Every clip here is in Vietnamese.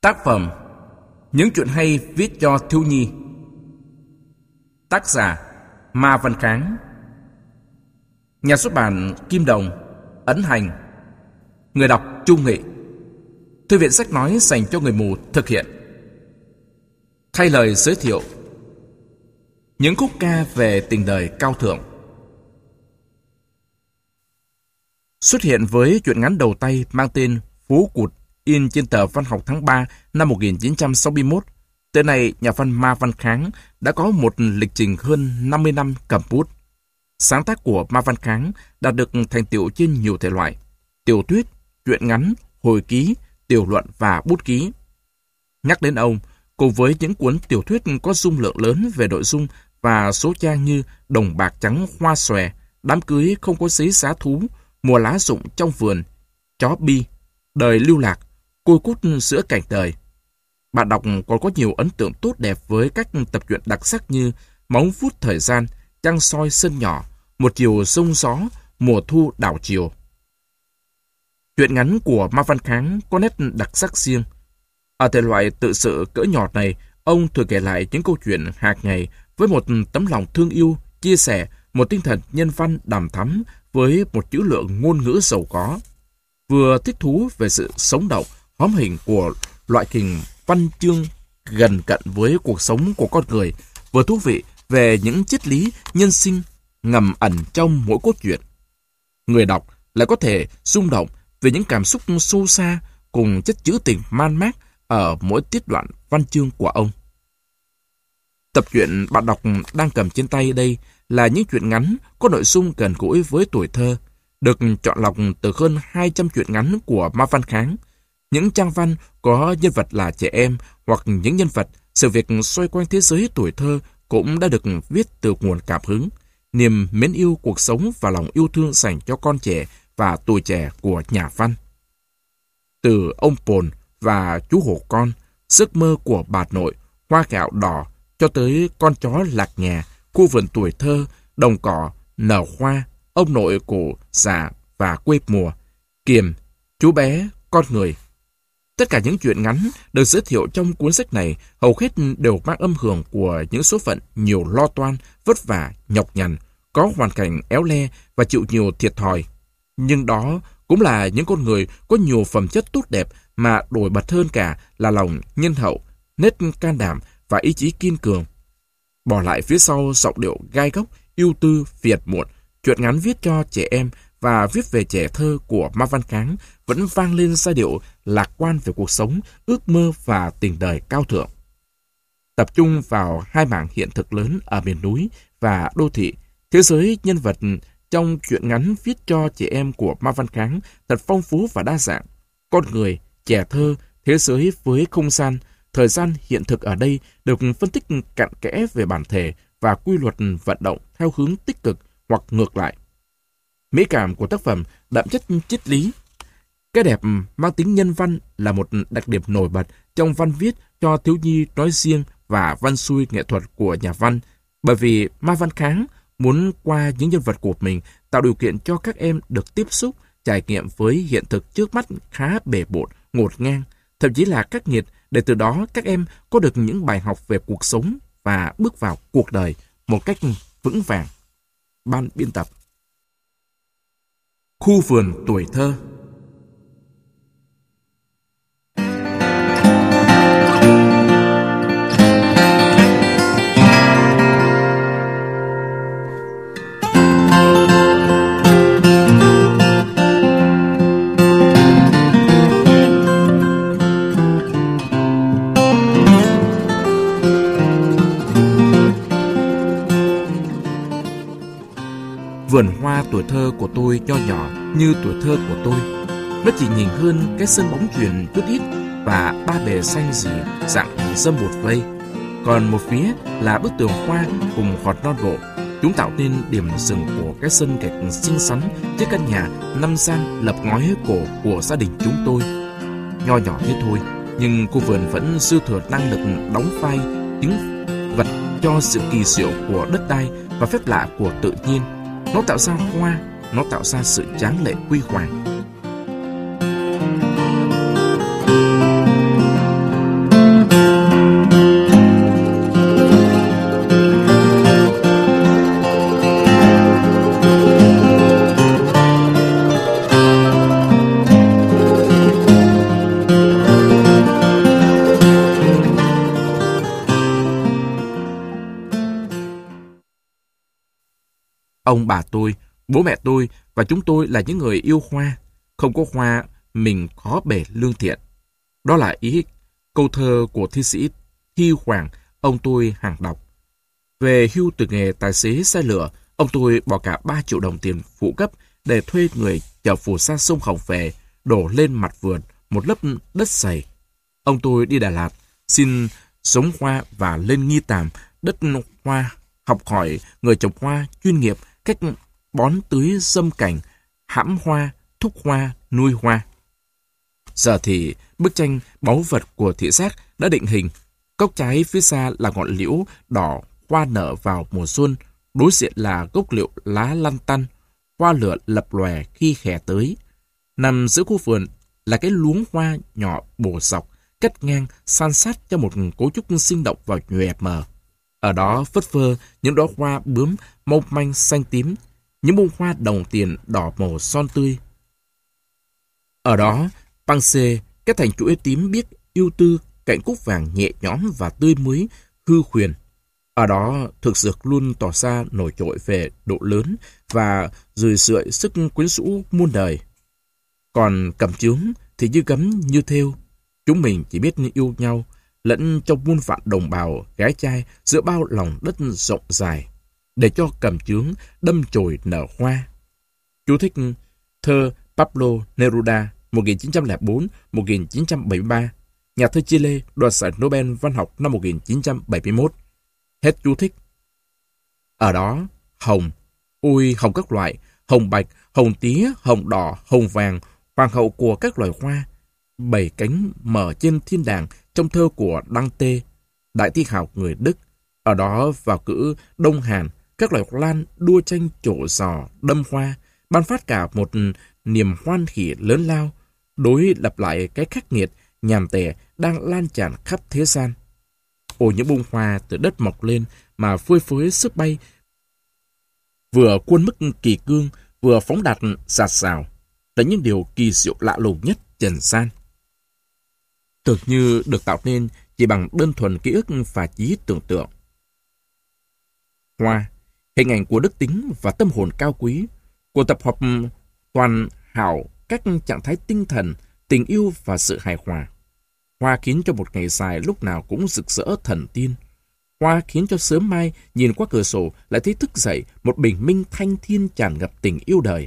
Tác phẩm Những chuyện hay viết cho thiếu nhi. Tác giả Ma Văn Kháng. Nhà xuất bản Kim Đồng, ấn hành. Người đọc Trung Nghị. Thư viện sách nói dành cho người mù thực hiện. Thay lời giới thiệu: những khúc ca về tình đời cao thượng. Xuất hiện với truyện ngắn đầu tay mang tên Phố Cụt, in trên tờ Văn học tháng 3 năm 1961. Tới nay, nhà văn Ma Văn Kháng đã có một lịch trình hơn 50 năm cầm bút. Sáng tác của Ma Văn Kháng đạt được thành tựu trên nhiều thể loại: tiểu thuyết, truyện ngắn, hồi ký, tiểu luận và bút ký. Nhắc đến ông, cùng với những cuốn tiểu thuyết có dung lượng lớn về nội dung và số trang như Đồng bạc trắng hoa xòe, Đám cưới không có giấy giá thú, Mùa lá rụng trong vườn, Chó bi, Đời lưu lạc, Côi cút giữa cảnh đời, bạn đọc còn có nhiều ấn tượng tốt đẹp với các tập truyện đặc sắc như Móng vuốt thời gian, Trăng soi sân nhỏ, Một chiều sông gió, Mùa thu đảo chiều. Truyện ngắn của Ma Văn Kháng có nét đặc sắc riêng. Ở thể loại tự sự cỡ nhỏ này, ông thường kể lại những câu chuyện hàng ngày với một tấm lòng thương yêu, chia sẻ, một tinh thần nhân văn đằm thắm với một chữ lượng ngôn ngữ giàu có. Vừa thích thú về sự sống động, hóm hình của loại hình văn chương gần cận với cuộc sống của con người, vừa thú vị về những triết lý nhân sinh ngầm ẩn trong mỗi cốt truyện. Người đọc lại có thể rung động về những cảm xúc sâu xa cùng chất trữ tình man mác ở mỗi tiết đoạn văn chương của ông. Tập truyện bạn đọc đang cầm trên tay đây là những truyện ngắn có nội dung gần gũi với tuổi thơ, được chọn lọc từ hơn 200 truyện ngắn của Ma Văn Kháng. Những trang văn có nhân vật là trẻ em hoặc những nhân vật, sự việc xoay quanh thế giới tuổi thơ cũng đã được viết từ nguồn cảm hứng, niềm mến yêu cuộc sống và lòng yêu thương dành cho con trẻ và tuổi trẻ của nhà văn. Từ Ông Pồn và Chú Hổ Con, Giấc mơ của bà nội, Hoa gạo đỏ, cho tới Con chó lạc nhà, Khu vườn tuổi thơ, Đồng cỏ, Nở hoa, Ông nội của già và Quê mùa, Kiềm, Chú bé, Con người. Tất cả những truyện ngắn được giới thiệu trong cuốn sách này hầu hết đều mang âm hưởng của những số phận nhiều lo toan, vất vả, nhọc nhằn, có hoàn cảnh éo le và chịu nhiều thiệt thòi. Nhưng đó cũng là những con người có nhiều phẩm chất tốt đẹp, mà nổi bật hơn cả là lòng nhân hậu, nết can đảm và ý chí kiên cường. Bỏ lại phía sau giọng điệu gai góc, ưu tư, phiệt muộn, truyện ngắn viết cho trẻ em và viết về trẻ thơ của Ma Văn Kháng vẫn vang lên giai điệu lạc quan về cuộc sống, ước mơ và tình đời cao thượng. Tập trung vào hai mảng hiện thực lớn ở miền núi và đô thị, thế giới nhân vật trong truyện ngắn viết cho trẻ em của Ma Văn Kháng thật phong phú và đa dạng. Con người, trẻ thơ, thế giới với không gian, thời gian hiện thực ở đây được phân tích cặn kẽ về bản thể và quy luật vận động theo hướng tích cực hoặc ngược lại. Mỹ cảm của tác phẩm đậm chất triết lý. Cái đẹp mang tính nhân văn là một đặc điểm nổi bật trong văn viết cho thiếu nhi nói riêng và văn xuôi nghệ thuật của nhà văn, bởi vì Ma Văn Kháng muốn qua những nhân vật của mình tạo điều kiện cho các em được tiếp xúc, trải nghiệm với hiện thực trước mắt khá bề bộn, ngột ngang, thậm chí là khắc nghiệt, để từ đó các em có được những bài học về cuộc sống và bước vào cuộc đời một cách vững vàng. Ban biên tập. Khu vườn tuổi thơ. Vườn hoa tuổi thơ của tôi nho nhỏ như tuổi thơ của tôi. Nó chỉ nhìn hơn cái sân bóng chuyền chút ít và ba bề xanh rì dạng dâm bột vây. Còn một phía là bức tường hoa cùng hòn non bộ. Chúng tạo nên điểm dừng của cái sân gạch xinh xắn trước căn nhà 5 gian lập ngói cổ của gia đình chúng tôi. Nho nhỏ thế thôi, nhưng khu vườn vẫn dư thừa năng lực đóng vai tính vật cho sự kỳ diệu của đất đai và phép lạ của tự nhiên. Nó tạo ra hoa, nó tạo ra sự tráng lệ huy hoàng. Ông bà tôi, bố mẹ tôi và chúng tôi là những người yêu hoa. Không có hoa, mình khó bề lương thiện. Đó là ý câu thơ của thi sĩ Thi Hoàng, ông tôi hàng đọc. Về hưu từ nghề tài xế xe lửa, ông tôi bỏ cả 3 triệu đồng tiền phụ cấp để thuê người chở phù sa sông Hồng về, đổ lên mặt vườn một lớp đất sầy. Ông tôi đi Đà Lạt, xin giống hoa và lên Nghi Tàm, đất hoa, học hỏi người trồng hoa chuyên nghiệp cách bón tưới dâm cảnh, hãm hoa, thúc hoa, nuôi hoa. Giờ thì bức tranh báu vật của thị giác đã định hình. Gốc trái phía xa là ngọn liễu đỏ hoa nở vào mùa xuân, đối diện là gốc liễu lá lăn tăn, hoa lửa lập lòe khi hè tới. Nằm giữa khu vườn là cái luống hoa nhỏ bổ dọc, cắt ngang, san sát cho một cấu trúc sinh động và nhòe mờ. Ở đó phất phơ những đóa hoa bướm mong manh xanh tím, những bông hoa đồng tiền đỏ màu son tươi. Ở đó, băng xê kết thành chuỗi tím biếc ưu tư, cạnh cúc vàng nhẹ nhõm và tươi mới, hư huyền. Ở đó, thực dược luôn tỏ ra nổi trội về độ lớn và rười rượi sức quyến rũ muôn đời. Còn cẩm chướng thì như gấm như thêu. Chúng mình chỉ biết yêu nhau, lẫn trong muôn vạn đồng bào, gái trai giữa bao lòng đất rộng dài, để cho cẩm chướng đâm chồi nở hoa. Chú thích thơ Pablo Neruda 1904-1973, nhà thơ Chile đoạt giải Nobel văn học năm 1971. Hết chú thích. Ở đó, hồng, ôi hồng các loại, hồng bạch, hồng tía, hồng đỏ, hồng vàng, hoàng hậu của các loài hoa, bảy cánh mở trên thiên đàng trong thơ của Đăng Tê, đại thi hào người Đức. Ở đó vào cữ Đông Hàn, các loài lan đua tranh trổ giò, đâm hoa, ban phát cả một niềm hoan hỉ lớn lao, đối lập lại cái khắc nghiệt, nhàm tẻ đang lan tràn khắp thế gian. Ôi những bông hoa từ đất mọc lên mà phơi phới sức bay, vừa khuôn mức kỳ cương, vừa phóng đạt dạt dào, là những điều kỳ diệu lạ lùng nhất trần gian. Tưởng như được tạo nên chỉ bằng đơn thuần ký ức và trí tưởng tượng. Hoa, hình ảnh của đức tính và tâm hồn cao quý, của tập hợp toàn hảo các trạng thái tinh thần, tình yêu và sự hài hòa. Hoa khiến cho một ngày dài lúc nào cũng rực rỡ thần tiên. Hoa khiến cho sớm mai nhìn qua cửa sổ lại thấy thức dậy một bình minh thanh thiên tràn ngập tình yêu đời.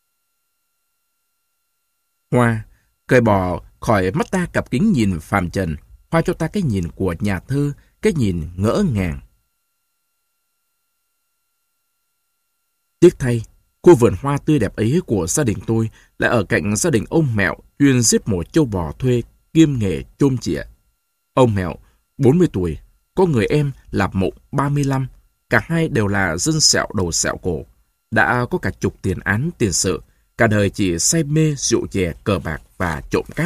Hoa, cởi bỏ khỏi mắt ta cặp kính nhìn phàm trần, hoa cho ta cái nhìn của nhà thơ, cái nhìn ngỡ ngàng. Tiếc thay, khu vườn hoa tươi đẹp ấy của gia đình tôi lại ở cạnh gia đình ông Mẹo chuyên giết mổ trâu bò thuê kiêm nghề chôm chĩa. Ông Mẹo, 40 tuổi, có người em là Mộng 35, cả hai đều là dân sẹo đầu sẹo cổ, đã có cả chục tiền án tiền sự, cả đời chỉ say mê rượu chè, cờ bạc và trộm cắp.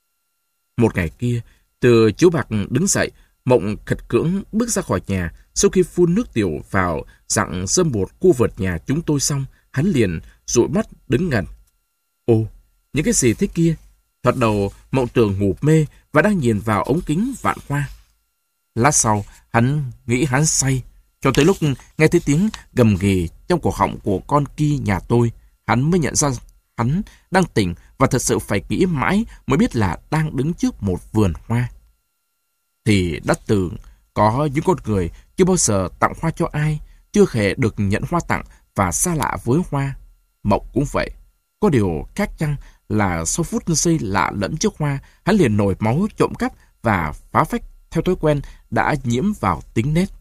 Một ngày kia, từ chiếu bạc đứng dậy, Mộng khật cưỡng bước ra khỏi nhà. Sau khi phun nước tiểu vào dặng rơm bột khu vườn nhà chúng tôi xong, hắn liền dụi mắt đứng ngẩn. Ồ, những cái gì thế kia? Thoạt đầu Mộng tưởng ngủ mê và đang nhìn vào ống kính vạn hoa. Lát sau, hắn nghĩ hắn say, cho tới lúc nghe thấy tiếng gầm ghì trong cổ họng của con Ki nhà tôi, hắn mới nhận ra hắn đang tỉnh và thật sự phải nghĩ mãi mới biết là đang đứng trước một vườn hoa. Thì đã từng có những con người chưa bao giờ tặng hoa cho ai, chưa hề được nhận hoa tặng và xa lạ với hoa. Mộng cũng vậy. Có điều khác chăng là sau phút giây lạ lẫn trước hoa, hắn liền nổi máu trộm cắp và phá phách theo thói quen đã nhiễm vào tính nết.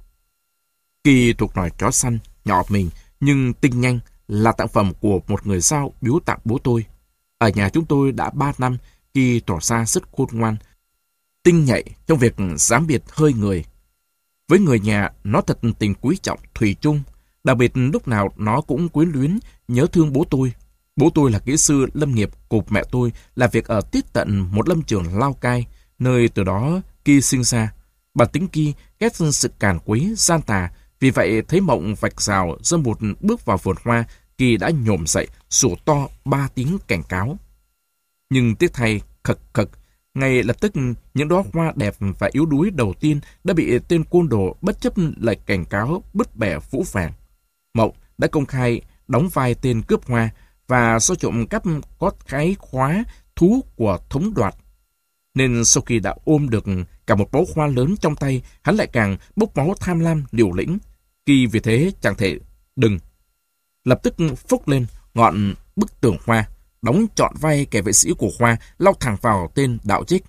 Kỳ thuộc loài chó săn, nhỏ mình nhưng tinh nhanh, là tặng phẩm của một người giao biếu tặng bố tôi. Ở nhà chúng tôi đã 3 năm, Kỳ tỏ ra rất khôn ngoan, tinh nhạy trong việc giám biệt hơi người. Với người nhà, nó thật tình quý trọng, thủy chung. Đặc biệt lúc nào nó cũng quyến luyến, nhớ thương bố tôi. Bố tôi là kỹ sư lâm nghiệp, cùng mẹ tôi làm việc ở tít tận một lâm trường Lào Cai, nơi từ đó Kỳ sinh ra. Bản tính Kỳ ghét sự càn quấy, gian tà. Vì vậy thấy Mộng vạch rào rơm bột bước vào vườn hoa, Kỳ đã nhổm dậy, sủa to 3 tiếng cảnh cáo. Nhưng tiếc thay, khật khật, ngay lập tức những đóa hoa đẹp và yếu đuối đầu tiên đã bị tên côn đồ bất chấp lời cảnh cáo bứt bẻ phũ phàng. Mộng đã công khai đóng vai tên cướp hoa và do trộm cắp có cái khóa thú của thống đoạt. Nên sau khi đã ôm được cả một bó hoa lớn trong tay, hắn lại càng bốc máu tham lam liều lĩnh. Kỳ vì thế chẳng thể đừng. Lập tức phốc lên ngọn bức tường hoa, đóng trọn vai kẻ vệ sĩ của Khoa, lao thẳng vào tên đạo trích.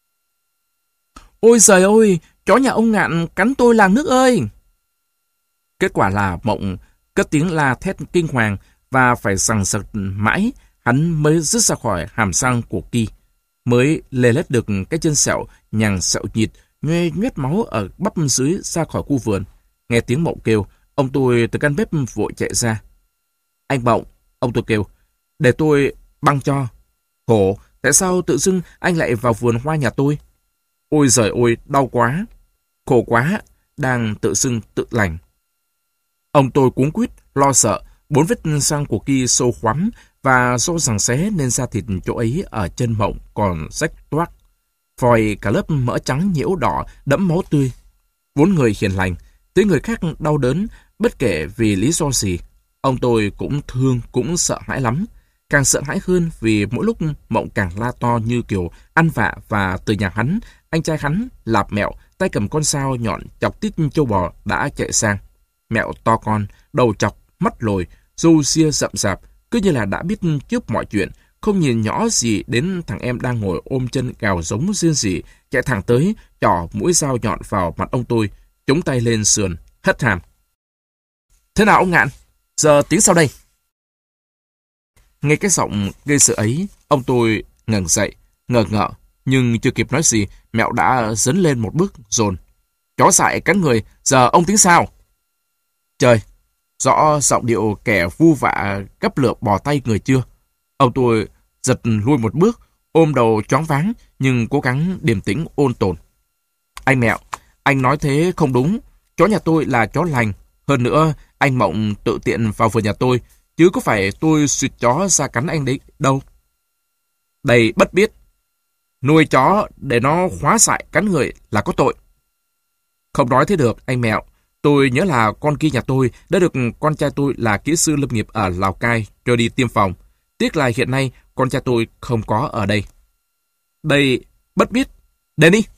Ôi giời ơi, chó nhà ông Ngạn cắn tôi làng nước ơi! Kết quả là Mộng cất tiếng la thét kinh hoàng và phải giằng giật mãi, hắn mới rứt ra khỏi hàm răng của Kỳ, mới lê lết được cái chân sẹo nhằng sẹo nhịt, nhoe nhoét máu ở bắp dưới ra khỏi khu vườn. Nghe tiếng Mộng kêu, ông tôi từ căn bếp vội chạy ra. Anh Mộng, ông tôi kêu, để tôi băng cho. Khổ, tại sao tự dưng anh lại vào vườn hoa nhà tôi? Ôi giời ơi, đau quá. Khổ quá, đang tự dưng tự lành. Ông tôi cuống quýt, lo sợ, 4 vết răng của Kỳ sâu khoắm và do giằng xé nên da thịt chỗ ấy ở chân Mộng còn rách toác. Phòi cả lớp mỡ trắng nhiễu đỏ, đẫm máu tươi. Vốn người hiền lành, thấy người khác đau đớn, bất kể vì lý do gì. Ông tôi cũng thương, cũng sợ hãi lắm. Càng sợ hãi hơn vì mỗi lúc Mộng càng la to như kiểu ăn vạ và từ nhà hắn, anh trai hắn, Lạp Mẹo, tay cầm con dao nhọn chọc tít châu bò đã chạy sang. Mẹo to con, đầu chọc, mắt lồi, râu ria rậm rạp, cứ như là đã biết trước mọi chuyện, không nhìn nhỏ gì đến thằng em đang ngồi ôm chân gào giống riêng gì, chạy thẳng tới, trỏ mũi dao nhọn vào mặt ông tôi, chống tay lên sườn, hất hàm. Thế nào ông Ngạn? Giờ tiếng sau đây? Nghe cái giọng gây sợ ấy, ông tôi ngẩng dậy, ngờ ngợ, nhưng chưa kịp nói gì, Mẹo đã dấn lên một bước, dồn. Chó dại cắn người, giờ ông tiếng sao? Trời, rõ giọng điệu kẻ vu vạ gấp lửa bò tay người chưa? Ông tôi giật lui một bước, ôm đầu choáng váng, nhưng cố gắng điềm tĩnh ôn tồn. Anh Mẹo, anh nói thế không đúng. Chó nhà tôi là chó lành. Hơn nữa, anh Mộng tự tiện vào vườn nhà tôi, chứ có phải tôi suýt chó ra cắn anh đấy đâu. Đầy bất biết. Nuôi chó để nó khóa dại cắn người là có tội. Không nói thế được, anh Mẹo. Tôi nhớ là con kia nhà tôi đã được con trai tôi là kỹ sư lâm nghiệp ở Lào Cai cho đi tiêm phòng. Tiếc là hiện nay con trai tôi không có ở đây. Đây bất biết. Đến đi.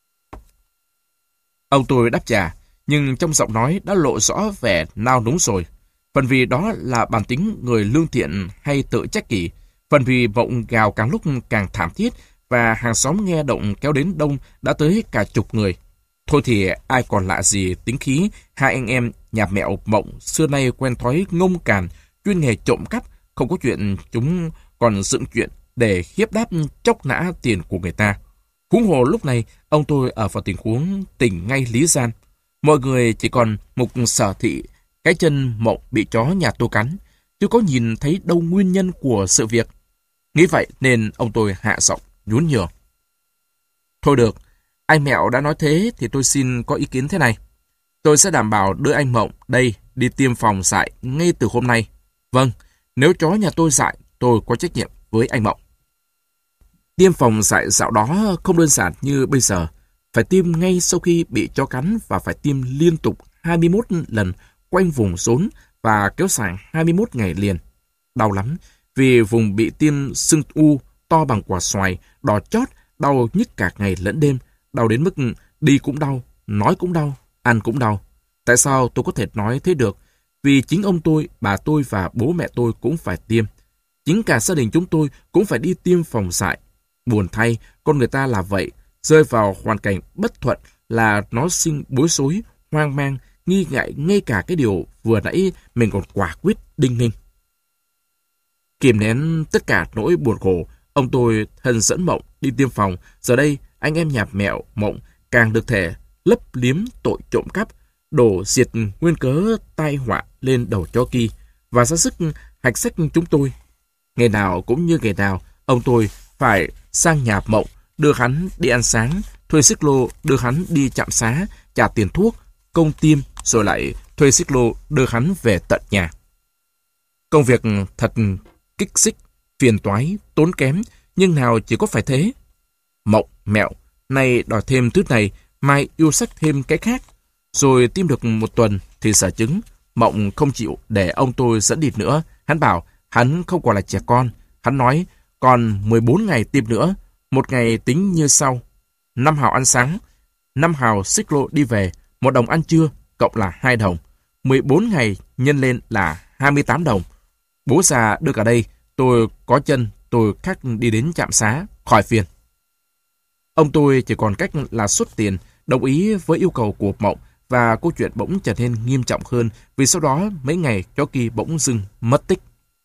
Ông tôi đáp trả, nhưng trong giọng nói đã lộ rõ vẻ nao núng rồi. Phần vì đó là bản tính người lương thiện hay tự trách kỷ, phần vì Mộng gào càng lúc càng thảm thiết và hàng xóm nghe động kéo đến đông đã tới cả chục người. Thôi thì ai còn lạ gì tính khí, hai anh em nhà Mẹo Mộng xưa nay quen thói ngông càn, chuyên nghề trộm cắp, không có chuyện chúng còn dựng chuyện để hiếp đáp chóc nã tiền của người ta. Huống hồ lúc này ông tôi ở vào tình huống tỉnh ngay lý gian. Mọi người chỉ còn mục sở thị cái chân Mộng bị chó nhà tôi cắn, chứ có nhìn thấy đâu nguyên nhân của sự việc. Nghĩ vậy nên ông tôi hạ giọng nhún nhường. Thôi được, anh Mẹo đã nói thế thì tôi xin có ý kiến thế này. Tôi sẽ đảm bảo đưa anh Mộng đây đi tiêm phòng dại ngay từ hôm nay. Vâng, nếu chó nhà tôi dại, tôi có trách nhiệm với anh Mộng. Tiêm phòng dại dạo đó không đơn giản như bây giờ. Phải tiêm ngay sau khi bị chó cắn và phải tiêm liên tục 21 lần quanh vùng rốn và kéo dài 21 ngày liền. Đau lắm, vì vùng bị tiêm sưng u to bằng quả xoài, đỏ chót, đau nhức cả ngày lẫn đêm, đau đến mức đi cũng đau, nói cũng đau, ăn cũng đau. Tại sao tôi có thể nói thế được? Vì chính ông tôi, bà tôi và bố mẹ tôi cũng phải tiêm. Chính cả gia đình chúng tôi cũng phải đi tiêm phòng dại. Buồn thay, con người ta là vậy, rơi vào hoàn cảnh bất thuận là nó sinh bối rối, hoang mang, nghi ngại ngay cả cái điều vừa nãy mình còn quả quyết đinh ninh. Kìm nén tất cả nỗi buồn khổ, ông tôi thân dẫn Mộng đi tiêm phòng. Giờ đây, anh em nhà Mẹo Mộng càng được thể lấp liếm tội trộm cắp, đổ diệt nguyên cớ tai họa lên đầu chó Kỳ và ra sức hạch sách chúng tôi. Ngày nào cũng như ngày nào, ông tôi phải sang nhà Mộng, đưa hắn đi ăn sáng, thuê xích lô đưa hắn đi trạm xá, trả tiền thuốc, công tiêm, rồi lại thuê xích lô đưa hắn về tận nhà. Công việc thật kích xích, phiền toái, tốn kém, nhưng nào chỉ có phải thế. Mộng, Mẹo, nay đòi thêm thứ này, mai yêu sách thêm cái khác. Rồi tiêm được một tuần thì xả trứng, Mộng không chịu để ông tôi dẫn đi nữa. Hắn bảo hắn không còn là trẻ con. Hắn nói còn 14 ngày tiếp nữa, một ngày tính như sau: 5 hào ăn sáng, 5 hào xích lô đi về, 1 đồng ăn trưa, cộng là 2 đồng. 14 ngày nhân lên là 28 đồng. Bố già đưa cả đây, tôi có chân, tôi khắc đi đến trạm xá, khỏi phiền. Ông tôi chỉ còn cách là xuất tiền, đồng ý với yêu cầu của Mộng, và câu chuyện bỗng trở nên nghiêm trọng hơn vì sau đó mấy ngày chó Kỳ bỗng dưng mất tích.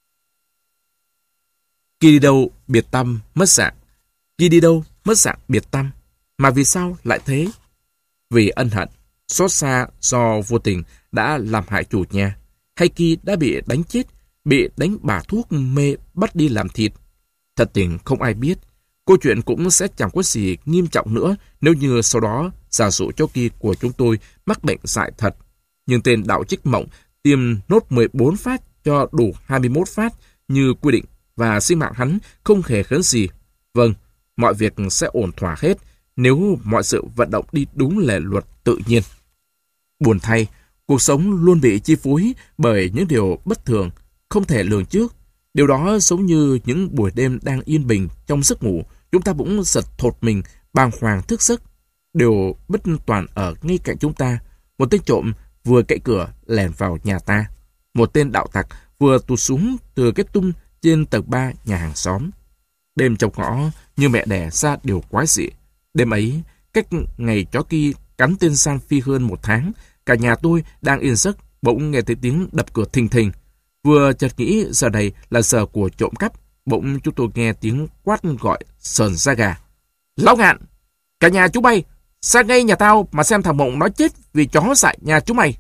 Kỳ đi đâu biệt tăm mất dạng. Kỳ đi đâu mất dạng biệt tăm. Mà vì sao lại thế? Vì ân hận, xót xa do vô tình đã làm hại chủ nhà, hay Kỳ đã bị đánh chết, bị đánh bả thuốc mê bắt đi làm thịt. Thật tình không ai biết. Câu chuyện cũng sẽ chẳng có gì nghiêm trọng nữa nếu như sau đó giả dụ chó Kỳ của chúng tôi mắc bệnh dại thật. Nhưng tên đạo trích Mộng tiêm nốt 14 phát cho đủ 21 phát như quy định, và sinh mạng hắn không hề khấn gì. Vâng, mọi việc sẽ ổn thỏa hết nếu mọi sự vận động đi đúng lề luật tự nhiên. Buồn thay, cuộc sống luôn bị chi phối bởi những điều bất thường, không thể lường trước. Điều đó giống như những buổi đêm đang yên bình trong giấc ngủ, chúng ta bỗng giật thột mình, bàng hoàng thức giấc. Điều bất toàn ở ngay cạnh chúng ta. Một tên trộm vừa cậy cửa lẻn vào nhà ta. Một tên đạo tặc vừa tụt xuống từ cái tung trên tầng 3 nhà hàng xóm. Đêm trong ngõ như mẹ đẻ ra điều quái dị. Đêm ấy, cách ngày chó Kỳ cắn tên San Phi hơn 1 tháng, cả nhà tôi đang yên giấc bỗng nghe thấy tiếng đập cửa thình thình. Vừa chợt nghĩ giờ này là giờ của trộm cắp, bỗng chúng tôi nghe tiếng quát gọi sờn da gà. Lão Ngạn, cả nhà chú bay, sang ngay nhà tao mà xem thằng Mộng nó chết vì chó dại nhà chú mày.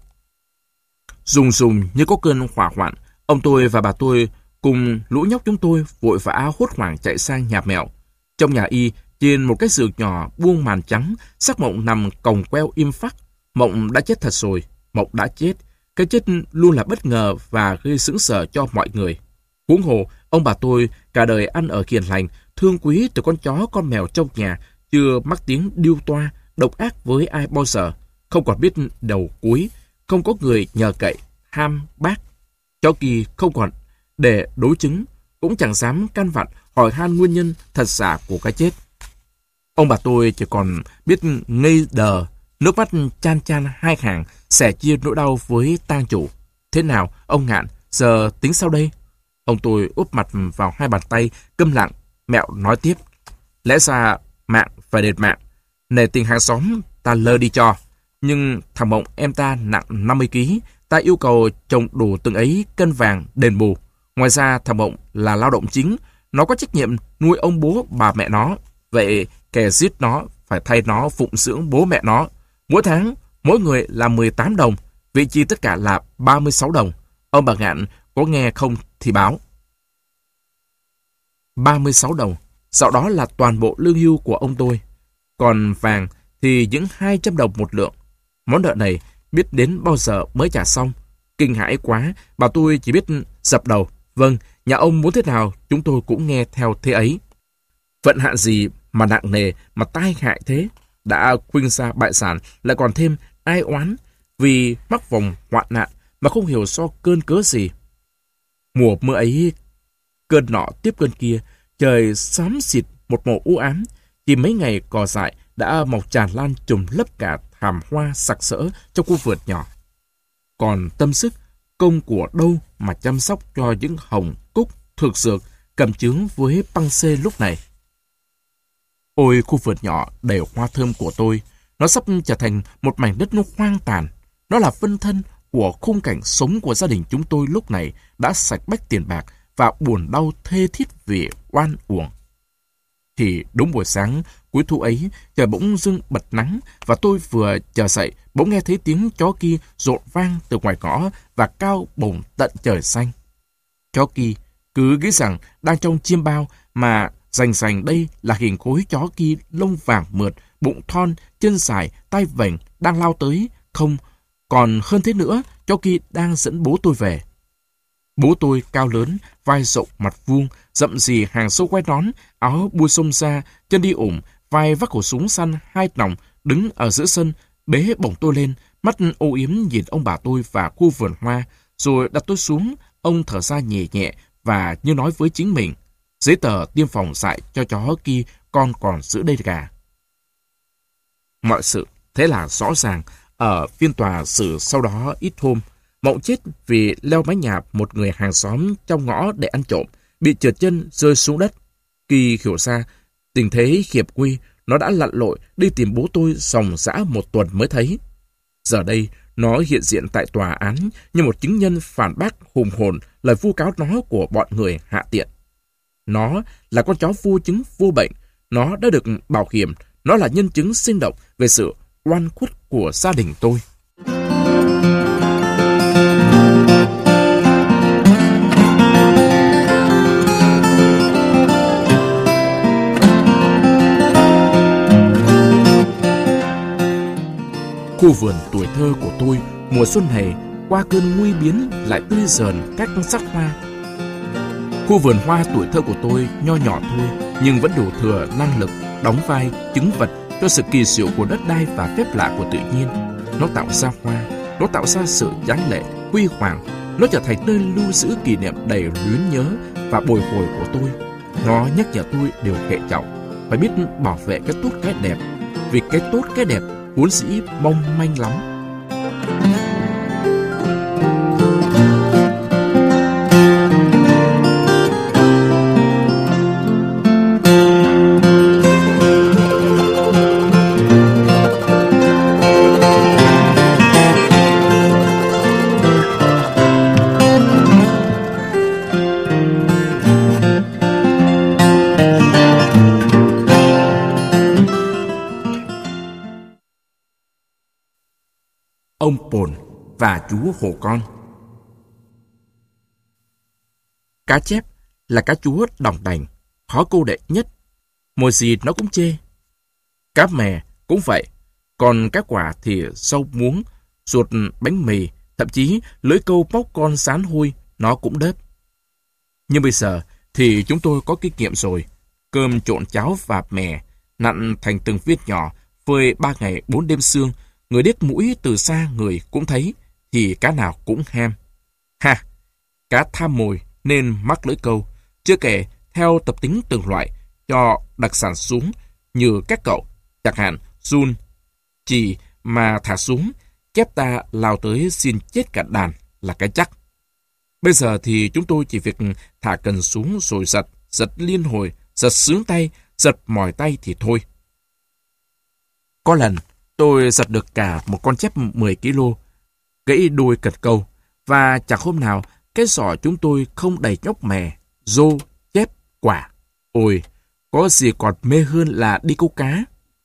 Rùng rùng như có cơn hỏa hoạn, ông tôi và bà tôi cùng lũ nhóc chúng tôi vội vã hốt hoảng chạy sang nhà mẹo. Trong nhà y, trên một cái giường nhỏ buông màn trắng, xác Mộng nằm còng queo im phắc. Mộng đã chết thật rồi. Mộng đã chết. Cái chết luôn là bất ngờ và gây sững sờ cho mọi người. Huống hồ, ông bà tôi cả đời ăn ở hiền lành, thương quý từ con chó con mèo trong nhà, chưa mắc tiếng điêu toa, độc ác với ai bao giờ, không còn biết đầu cuối, không có người nhờ cậy, ham bác. Chó Kỳ không còn để đối chứng, cũng chẳng dám can vặn hỏi han nguyên nhân thật giả của cái chết. Ông bà tôi chỉ còn biết ngây đờ, nước mắt chan chan hai hàng, sẻ chia nỗi đau với tang chủ. Thế nào, ông Ngạn, giờ tính sao đây? Ông tôi úp mặt vào hai bàn tay, câm lặng. Mẹo nói tiếp. Lẽ ra mạng phải đền mạng. Nể tình hàng xóm, ta lơ đi cho. Nhưng thằng Mộng em ta nặng 50 kg, ta yêu cầu trồng đủ từng ấy cân vàng đền bù. Ngoài ra thằng Mộng là lao động chính, nó có trách nhiệm nuôi ông bố bà mẹ nó. Vậy kẻ giết nó phải thay nó phụng dưỡng bố mẹ nó. Mỗi tháng, mỗi người là 18 đồng, vị chi tất cả là 36 đồng. Ông bà Ngạn có nghe không thì báo. 36 đồng, sau đó là toàn bộ lương hưu của ông tôi. Còn vàng thì những 200 đồng một lượng. Món nợ này biết đến bao giờ mới trả xong. Kinh hãi quá, bà tôi chỉ biết dập đầu. Vâng, nhà ông muốn thế nào chúng tôi cũng nghe theo thế ấy. Vận hạn gì mà nặng nề, mà tai hại thế. Đã khuynh ra bại sản, lại còn thêm ai oán vì mắc vòng hoạn nạn mà không hiểu do cơn cớ gì. Mùa mưa ấy, cơn nọ tiếp cơn kia, trời xám xịt một màu u ám. Chỉ mấy ngày cỏ dại đã mọc tràn lan trùm lấp cả thảm hoa sặc sỡ trong khu vườn nhỏ. Còn tâm sức, công của đâu mà chăm sóc cho những hồng cúc, thực dược, cầm chướng với băng xê lúc này. Ôi khu vườn nhỏ đầy hoa thơm của tôi, nó sắp trở thành một mảnh đất nó hoang tàn. Nó là phân thân của khung cảnh sống của gia đình chúng tôi lúc này đã sạch bách tiền bạc và buồn đau thê thiết vì oan uổng. Thì đúng buổi sáng cuối thu ấy, trời bỗng dưng bật nắng và tôi vừa chờ dậy bỗng nghe thấy tiếng chó Kỳ rộn vang từ ngoài ngõ và cao bổng tận trời xanh. Chó Kỳ cứ nghĩ rằng đang trong chiêm bao mà rành đây là hình khối chó Kỳ lông vàng mượt, bụng thon, chân dài, tay vểnh đang lao tới. Không, còn hơn thế nữa, chó Kỳ đang dẫn bố tôi về. Bố tôi cao lớn, vai rộng mặt vuông, rậm rì hàng xâu quai nón, áo bua xông xa, chân đi ủng, vai vác khẩu súng săn 2 nòng, đứng ở giữa sân, bế bổng tôi lên, Mắt âu yếm nhìn ông bà tôi và khu vườn hoa, rồi đặt tôi xuống. Ông thở ra nhẹ nhẹ và như nói với chính mình, giấy tờ tiêm phòng dại cho chó kia con còn giữ đây gà. Mọi sự thế là rõ ràng. Ở phiên tòa xử sau đó ít hôm, Mộng chết vì leo mái nhà một người hàng xóm trong ngõ để ăn trộm, bị trượt chân rơi xuống đất. Khi hiểu ra tình thế hiệp nguy, nó đã lặn lội đi tìm bố tôi ròng rã một tuần mới thấy. Giờ đây, nó hiện diện tại tòa án như một chứng nhân phản bác hùng hồn lời vu cáo nó của bọn người hạ tiện. Nó là con chó vô chứng vô bệnh, nó đã được bảo hiểm, nó là nhân chứng sinh động về sự oan khuất của gia đình tôi. Khu vườn tuổi thơ của tôi mùa xuân này qua cơn nguy biến lại tươi dờn các sắc hoa. Khu vườn hoa tuổi thơ của tôi nho nhỏ thôi nhưng vẫn đủ thừa năng lực đóng vai chứng vật cho sự kỳ diệu của đất đai và phép lạ của tự nhiên. Nó tạo ra hoa, nó tạo ra sự tráng lệ, huy hoàng, nó trở thành nơi lưu giữ kỷ niệm đầy luyến nhớ và bồi hồi của tôi. Nó nhắc nhở tôi điều hệ trọng, phải biết bảo vệ cái tốt cái đẹp, vì cái tốt cái đẹp vốn dĩ mong manh lắm. Ông Pồn và chú hổ con. Cá chép là cá chúa đòng đành, khó câu đệ nhất. Mồi gì nó cũng chê. Cá mè cũng vậy. Còn cá quả thì sâu muống, ruột bánh mì, thậm chí lưỡi câu móc con sán hôi, nó cũng đớp. Nhưng bây giờ thì chúng tôi có kinh nghiệm rồi. Cơm trộn cháo và mè, nặn thành từng viên nhỏ, phơi 3 ngày 4 đêm sương. Người điếc mũi từ xa người cũng thấy, thì cá nào cũng ham. Ha! Cá tham mồi nên mắc lưỡi câu. Chưa kể, theo tập tính từng loại, cho đặc sản xuống như các cậu, chẳng hạn, giun, chì mà thả xuống, chép ta lao tới xin chết cả đàn là cái chắc. Bây giờ thì chúng tôi chỉ việc thả cần xuống rồi giật liên hồi, giật sướng tay, giật mỏi tay thì thôi. Có lần, tôi giật được cả một con chép 10 kg, gãy đuôi cần câu, và chẳng hôm nào cái giỏ chúng tôi không đầy nhóc mè, rô, chép, quả. Ôi, có gì còn mê hơn là đi câu cá.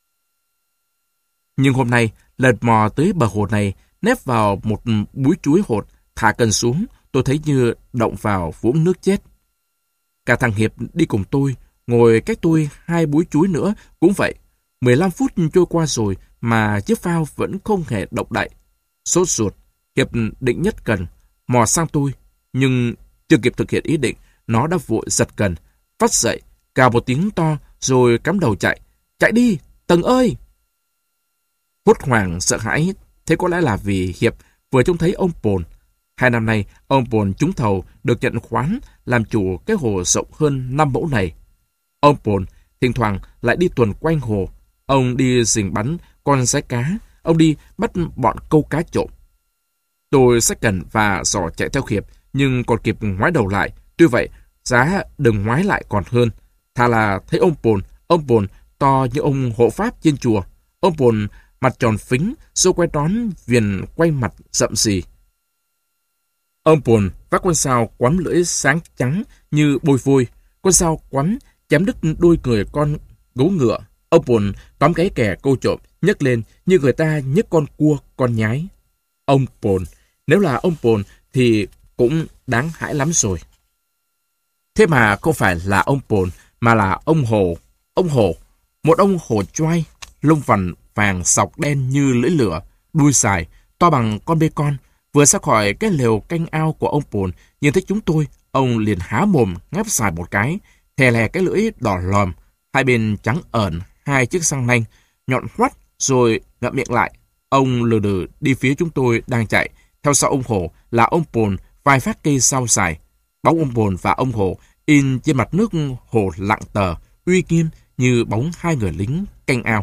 Nhưng hôm nay, lần mò tới bờ hồ này, nép vào một búi chuối hột, thả cần xuống, tôi thấy như động vào vũng nước chết. Cả thằng Hiệp đi cùng tôi, ngồi cách tôi 2 búi chuối nữa, cũng vậy. 15 phút trôi qua rồi mà chiếc phao vẫn không hề động đậy. Sốt ruột, Hiệp định nhất cần, mò sang tôi, nhưng chưa kịp thực hiện ý định, nó đã vội giật cần, vắt dậy, cào một tiếng to rồi cắm đầu chạy. Chạy đi, Tầng ơi! Hốt hoảng sợ hãi, thế có lẽ là vì Hiệp vừa trông thấy ông Pồn. 2 năm nay, ông Pồn trúng thầu được nhận khoán làm chủ cái hồ rộng hơn 5 mẫu này. Ông Pồn thỉnh thoảng lại đi tuần quanh hồ. Ông đi rình bắn con rái cá, ông đi bắt bọn câu cá trộm. Tôi xách cần và giỏ chạy theo Hiệp, nhưng còn kịp ngoái đầu lại. Tuy vậy, giá đừng ngoái lại còn hơn. Thà là thấy ông Pồn to như ông hộ pháp trên chùa. Ông Pồn mặt tròn phính, xô quay đón viền quay mặt rậm rì. Ông Pồn vác con sao quắm lưỡi sáng trắng như bôi vôi. Con sao quắm chém đứt đôi người con gấu ngựa. Ông Pồn tóm gáy kẻ câu trộm, nhấc lên như người ta nhấc con cua, con nhái. Ông Pồn, nếu là ông Pồn thì cũng đáng hãi lắm rồi. Thế mà không phải là ông Pồn, mà là ông Hồ. Ông Hồ, một ông hổ choai, lông vằn vàng sọc đen như lưỡi lửa, đuôi dài, to bằng con bê con. Vừa ra khỏi cái lều canh ao của ông Pồn, nhìn thấy chúng tôi, ông liền há mồm ngáp dài một cái, thè lè cái lưỡi đỏ lòm, hai bên trắng ẩn, 2 chiếc răng nanh, nhọn hoắt, rồi ngậm miệng lại. Ông lừ đừ đi phía chúng tôi đang chạy. Theo sau ông Hổ là ông Pồn vai phát cây sau xài. Bóng ông Pồn và ông Hổ in trên mặt nước hồ lặng tờ, uy nghiêm như bóng hai người lính canh ao.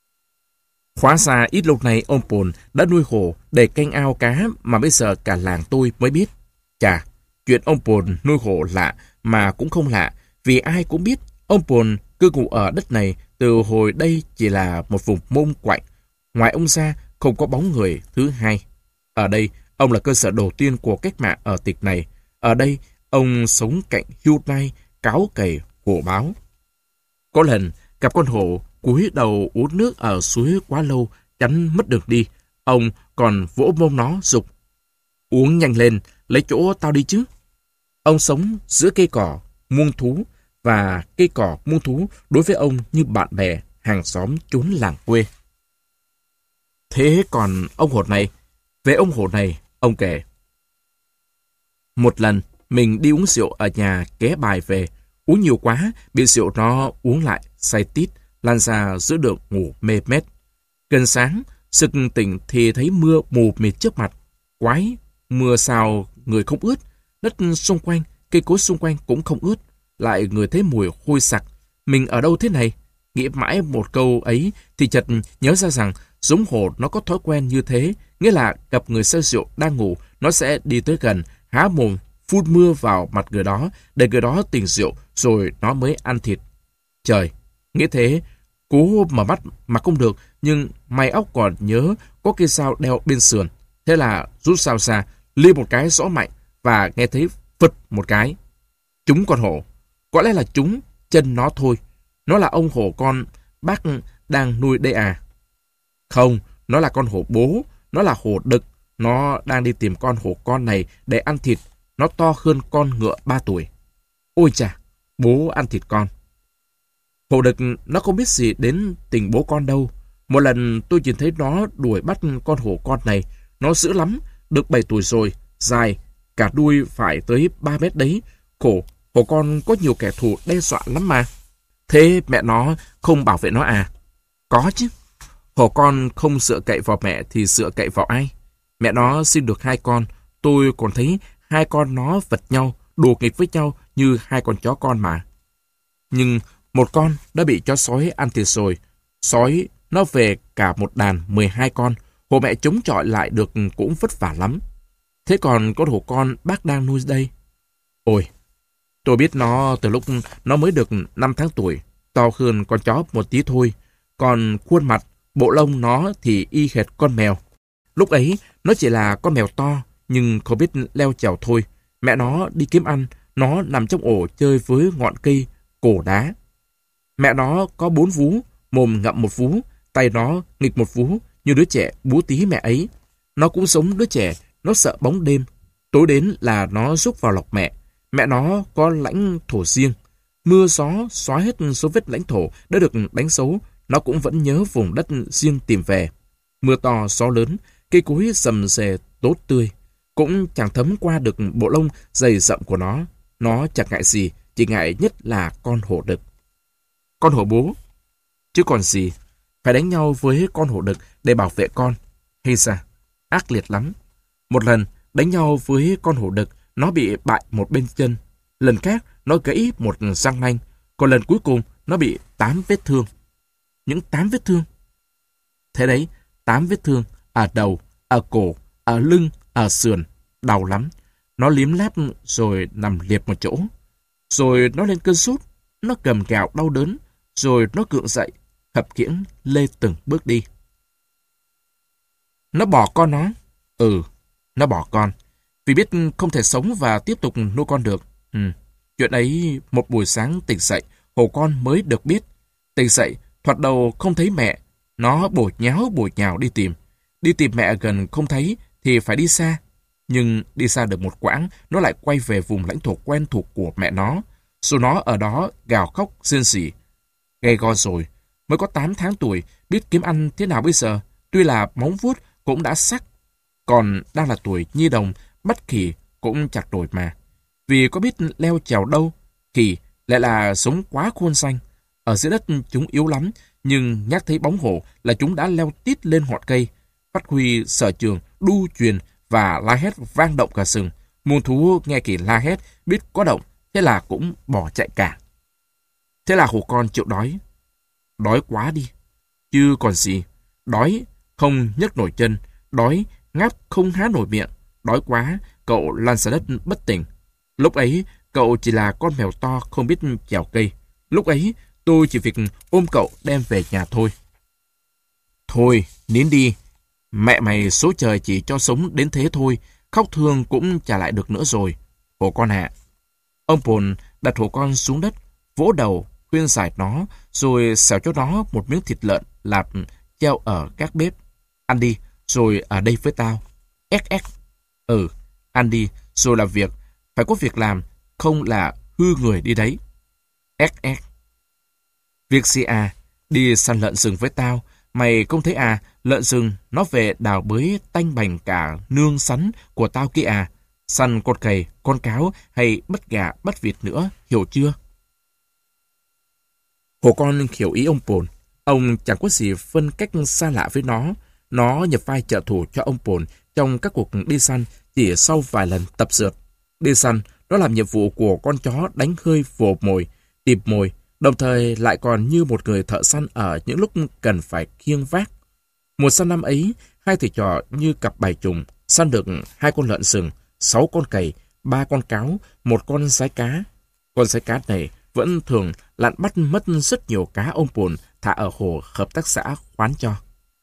Hóa ra ít lâu nay ông Pồn đã nuôi hồ để canh ao cá mà bây giờ cả làng tôi mới biết. Chà, chuyện ông Pồn nuôi hồ lạ mà cũng không lạ, vì ai cũng biết ông Pồn cư ngụ ở đất này từ hồi đây chỉ là một vùng mông quạnh. Ngoài ông ra không có bóng người thứ hai. Ở đây, ông là cơ sở đầu tiên của cách mạng ở tịch này. Ở đây, ông sống cạnh hươu nai, cáo cày, hổ báo. Có lần, gặp con hổ cúi đầu uống nước ở suối quá lâu, chắn mất đường đi. Ông còn vỗ mông nó giục: "Uống nhanh lên, lấy chỗ tao đi chứ." Ông sống giữa cây cỏ, muông thú, và cây cỏ muông thú đối với ông như bạn bè, hàng xóm chốn làng quê. Thế còn ông hổ này, về ông hổ này, ông kể: "Một lần, mình đi uống rượu ở nhà ké bài về, uống nhiều quá, bị rượu nó uống lại, say tít, lan ra giữa đường ngủ mê mết. Gần sáng, sực tỉnh thì thấy mưa mù mịt trước mặt. Quái, mưa sao người không ướt, đất xung quanh, cây cối xung quanh cũng không ướt, lại người thấy mùi hôi sặc. Mình ở đâu thế này?" Nghĩ mãi một câu ấy thì chợt nhớ ra rằng giống hổ nó có thói quen như thế, nghĩa là gặp người say rượu đang ngủ, nó sẽ đi tới gần, há mồm phun mưa vào mặt người đó, để người đó tỉnh rượu, rồi nó mới ăn thịt. Trời, nghĩ thế, cố mở mắt mà không được, nhưng may óc còn nhớ có cây dao đeo bên sườn. Thế là rút dao ra, lia một cái rõ mạnh, và nghe thấy phật một cái. Trúng con hổ. Có lẽ là trúng chân nó thôi. Nó là ông hổ con bác đang nuôi đây à? Không, nó là con hổ bố, nó là hổ đực. Nó đang đi tìm con hổ con này để ăn thịt. Nó to hơn con ngựa 3 tuổi. Ôi chà, bố ăn thịt con. Hổ đực nó không biết gì đến tình bố con đâu. Một lần tôi nhìn thấy nó đuổi bắt con hổ con này. Nó dữ lắm, được 7 tuổi rồi, dài, cả đuôi phải tới 3 mét đấy. Khổ, hổ con có nhiều kẻ thù đe dọa lắm mà. Thế mẹ nó không bảo vệ nó à? Có chứ. Hổ con không dựa cậy vào mẹ thì dựa cậy vào ai? Mẹ nó sinh được 2 con. Tôi còn thấy 2 con nó vật nhau, đùa nghịch với nhau như 2 con chó con mà. Nhưng một con đã bị chó sói ăn thịt rồi. Sói nó về cả một đàn 12 con. Hổ mẹ chống chọi lại được cũng vất vả lắm. Thế còn con hổ con bác đang nuôi đây? Ôi, tôi biết nó từ lúc nó mới được 5 tháng tuổi, to hơn con chó một tí thôi. Còn khuôn mặt, bộ lông nó thì y hệt con mèo. Lúc ấy, nó chỉ là con mèo to, nhưng không biết leo trèo thôi. Mẹ nó đi kiếm ăn, nó nằm trong ổ chơi với ngọn cây, cổ đá. Mẹ nó có 4 vú, mồm ngậm một vú, tay nó nghịch một vú, như đứa trẻ bú tí mẹ ấy. Nó cũng giống đứa trẻ, nó sợ bóng đêm. Tối đến là nó rúc vào lọc mẹ. Mẹ nó có lãnh thổ riêng. Mưa gió xóa hết số vết lãnh thổ đã được đánh dấu, nó cũng vẫn nhớ vùng đất riêng tìm về. Mưa to gió lớn, cây cối rầm rề tốt tươi, cũng chẳng thấm qua được bộ lông dày rậm của nó. Nó chẳng ngại gì, chỉ ngại nhất là con hổ đực. Con hổ bố, chứ còn gì, phải đánh nhau với con hổ đực để bảo vệ con. Hay ra, ác liệt lắm. Một lần, đánh nhau với con hổ đực, nó bị bại một bên chân. Lần khác, nó gãy một răng nanh. Còn lần cuối cùng, nó bị 8 vết thương. Những 8 vết thương. Thế đấy, 8 vết thương ở đầu, ở cổ, ở lưng, ở sườn. Đau lắm. Nó liếm láp rồi nằm liệt một chỗ. Rồi nó lên cơn sốt. Nó cầm cào đau đớn. Rồi nó gượng dậy, khập khiễng lê từng bước đi. Nó bỏ con nó. Nó bỏ con. Vì biết không thể sống và tiếp tục nuôi con được. Chuyện ấy một buổi sáng tỉnh dậy, hổ con mới được biết. Tỉnh dậy, thoạt đầu không thấy mẹ. Nó bổ nhào đi tìm. Đi tìm mẹ gần không thấy thì phải đi xa. Nhưng đi xa được một quãng, nó lại quay về vùng lãnh thổ quen thuộc của mẹ nó. Rồi nó ở đó gào khóc rên rỉ. Gay go rồi, mới có 8 tháng tuổi, biết kiếm ăn thế nào bây giờ. Tuy là móng vuốt cũng đã sắc. Còn đang là tuổi nhi đồng, bắt khỉ cũng chặt nổi mà. Vì có biết leo trèo đâu, khỉ lại là sống quá khôn xanh. Ở dưới đất chúng yếu lắm, nhưng nhắc thấy bóng hổ là chúng đã leo tít lên ngọn cây. phát huy sở trường, đu chuyền và la hét vang động cả sừng. Muôn thú nghe Kỳ la hét, biết có động, thế là cũng bỏ chạy cả. Thế là hổ con chịu đói. Đói quá đi, chứ còn gì. Đói không nhấc nổi chân, đói ngáp không há nổi miệng. Đói quá, cậu lăn ra đất bất tỉnh. Lúc ấy, cậu chỉ là con mèo to không biết trèo cây. Lúc ấy, tôi chỉ việc ôm cậu đem về nhà thôi. Thôi, nín đi. Mẹ mày số trời chỉ cho sống đến thế thôi. Khóc thương cũng trả lại được nữa rồi. Hổ con ạ. Ông Pồn đặt hổ con xuống đất, vỗ đầu, khuyên giải nó, rồi xẻo cho nó một miếng thịt lợn lạp treo ở các bếp. Ăn đi, rồi ở đây với tao. Ếc ếc. Ăn đi, rồi làm việc. Phải có việc làm, không là hư người đi đấy. Ếc ếc. Việc gì à? Đi săn lợn rừng với tao. Mày không thấy à, lợn rừng nó về đào bới tanh bành cả nương sắn của tao kia à. Săn con cầy, con cáo hay bắt gà, bắt vịt nữa, hiểu chưa? Hổ con hiểu ý ông Pồn. Ông chẳng có gì phân cách xa lạ với nó. Nó nhập vai trợ thủ cho ông Pồn trong các cuộc đi săn chỉ sau vài lần tập dượt. Đi săn, nó làm nhiệm vụ của con chó đánh hơi vồ mồi, tìm mồi, đồng thời lại còn như một người thợ săn ở những lúc cần phải khiêng vác. Mùa săn năm ấy, hai thầy trò như cặp bài trùng, săn được 2 con lợn rừng, 6 con cầy, 3 con cáo, 1 con sái cá. Con sái cá này vẫn thường lặn bắt mất rất nhiều cá ông Pồn thả ở hồ hợp tác xã khoán cho.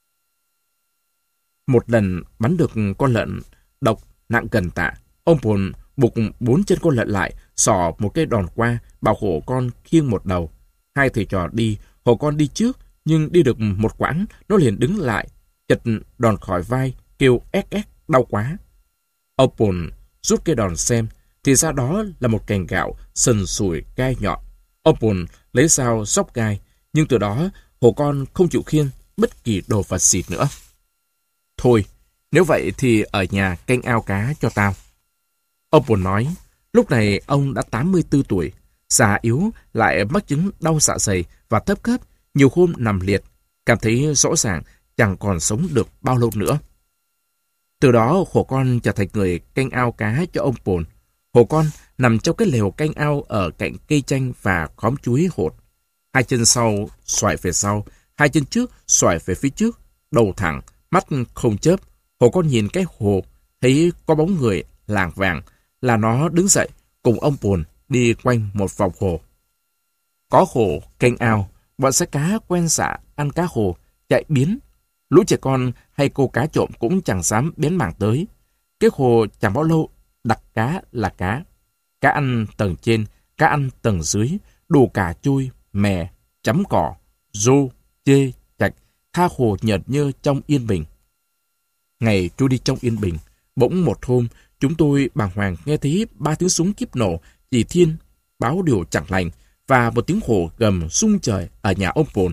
Một lần bắn được con lợn độc nặng gần tạ, ông Pồn buộc 4 chân con lợn lại, xỏ một cây đòn qua, bảo hổ con khiêng một đầu. Hai thầy trò đi, hổ con đi trước, nhưng đi được một quãng, nó liền đứng lại, chật đòn khỏi vai, kêu ếc ếc, đau quá. Ông Pồn rút cây đòn xem, thì ra đó là một cành gạo sần sùi gai nhọn. Ông Pồn lấy dao xóc gai, nhưng từ đó hổ con không chịu khiêng bất kỳ đồ vật gì nữa. Thôi, nếu vậy thì ở nhà canh ao cá cho tao. Ông Pồn nói, lúc này ông đã 84 tuổi, già yếu lại mắc chứng đau dạ dày và thấp khớp, nhiều hôm nằm liệt, cảm thấy rõ ràng chẳng còn sống được bao lâu nữa. Từ đó hổ con trở thành người canh ao cá cho ông Pồn. Hổ con nằm trong cái lều canh ao ở cạnh cây chanh và khóm chuối hột. 2 chân sau xoài về sau, 2 chân trước xoài về phía trước, đầu thẳng, mắt không chớp. Hổ con nhìn cái hồ, thấy có bóng người làng vàng, là nó đứng dậy cùng ông Pồn đi quanh một vòng hồ. Có hồ canh ao, bọn sái cá quen dạ ăn cá hồ, chạy biến. Lũ trẻ con hay cô cá trộm cũng chẳng dám bén mảng tới. Cái hồ chẳng bao lâu đặt cá là cá. Cá ăn tầng trên, cá ăn tầng dưới, đủ cả trôi, mè, chấm cỏ, rô, chê, chạch, tha hồ nhợt nhơ trong yên bình. Ngày trôi đi trong yên bình, bỗng một hôm, chúng tôi bàng hoàng nghe thấy 3 tiếng súng kíp nổ, chỉ thiên, báo điều chẳng lành, và một tiếng hổ gầm rung trời ở nhà ông Pồn.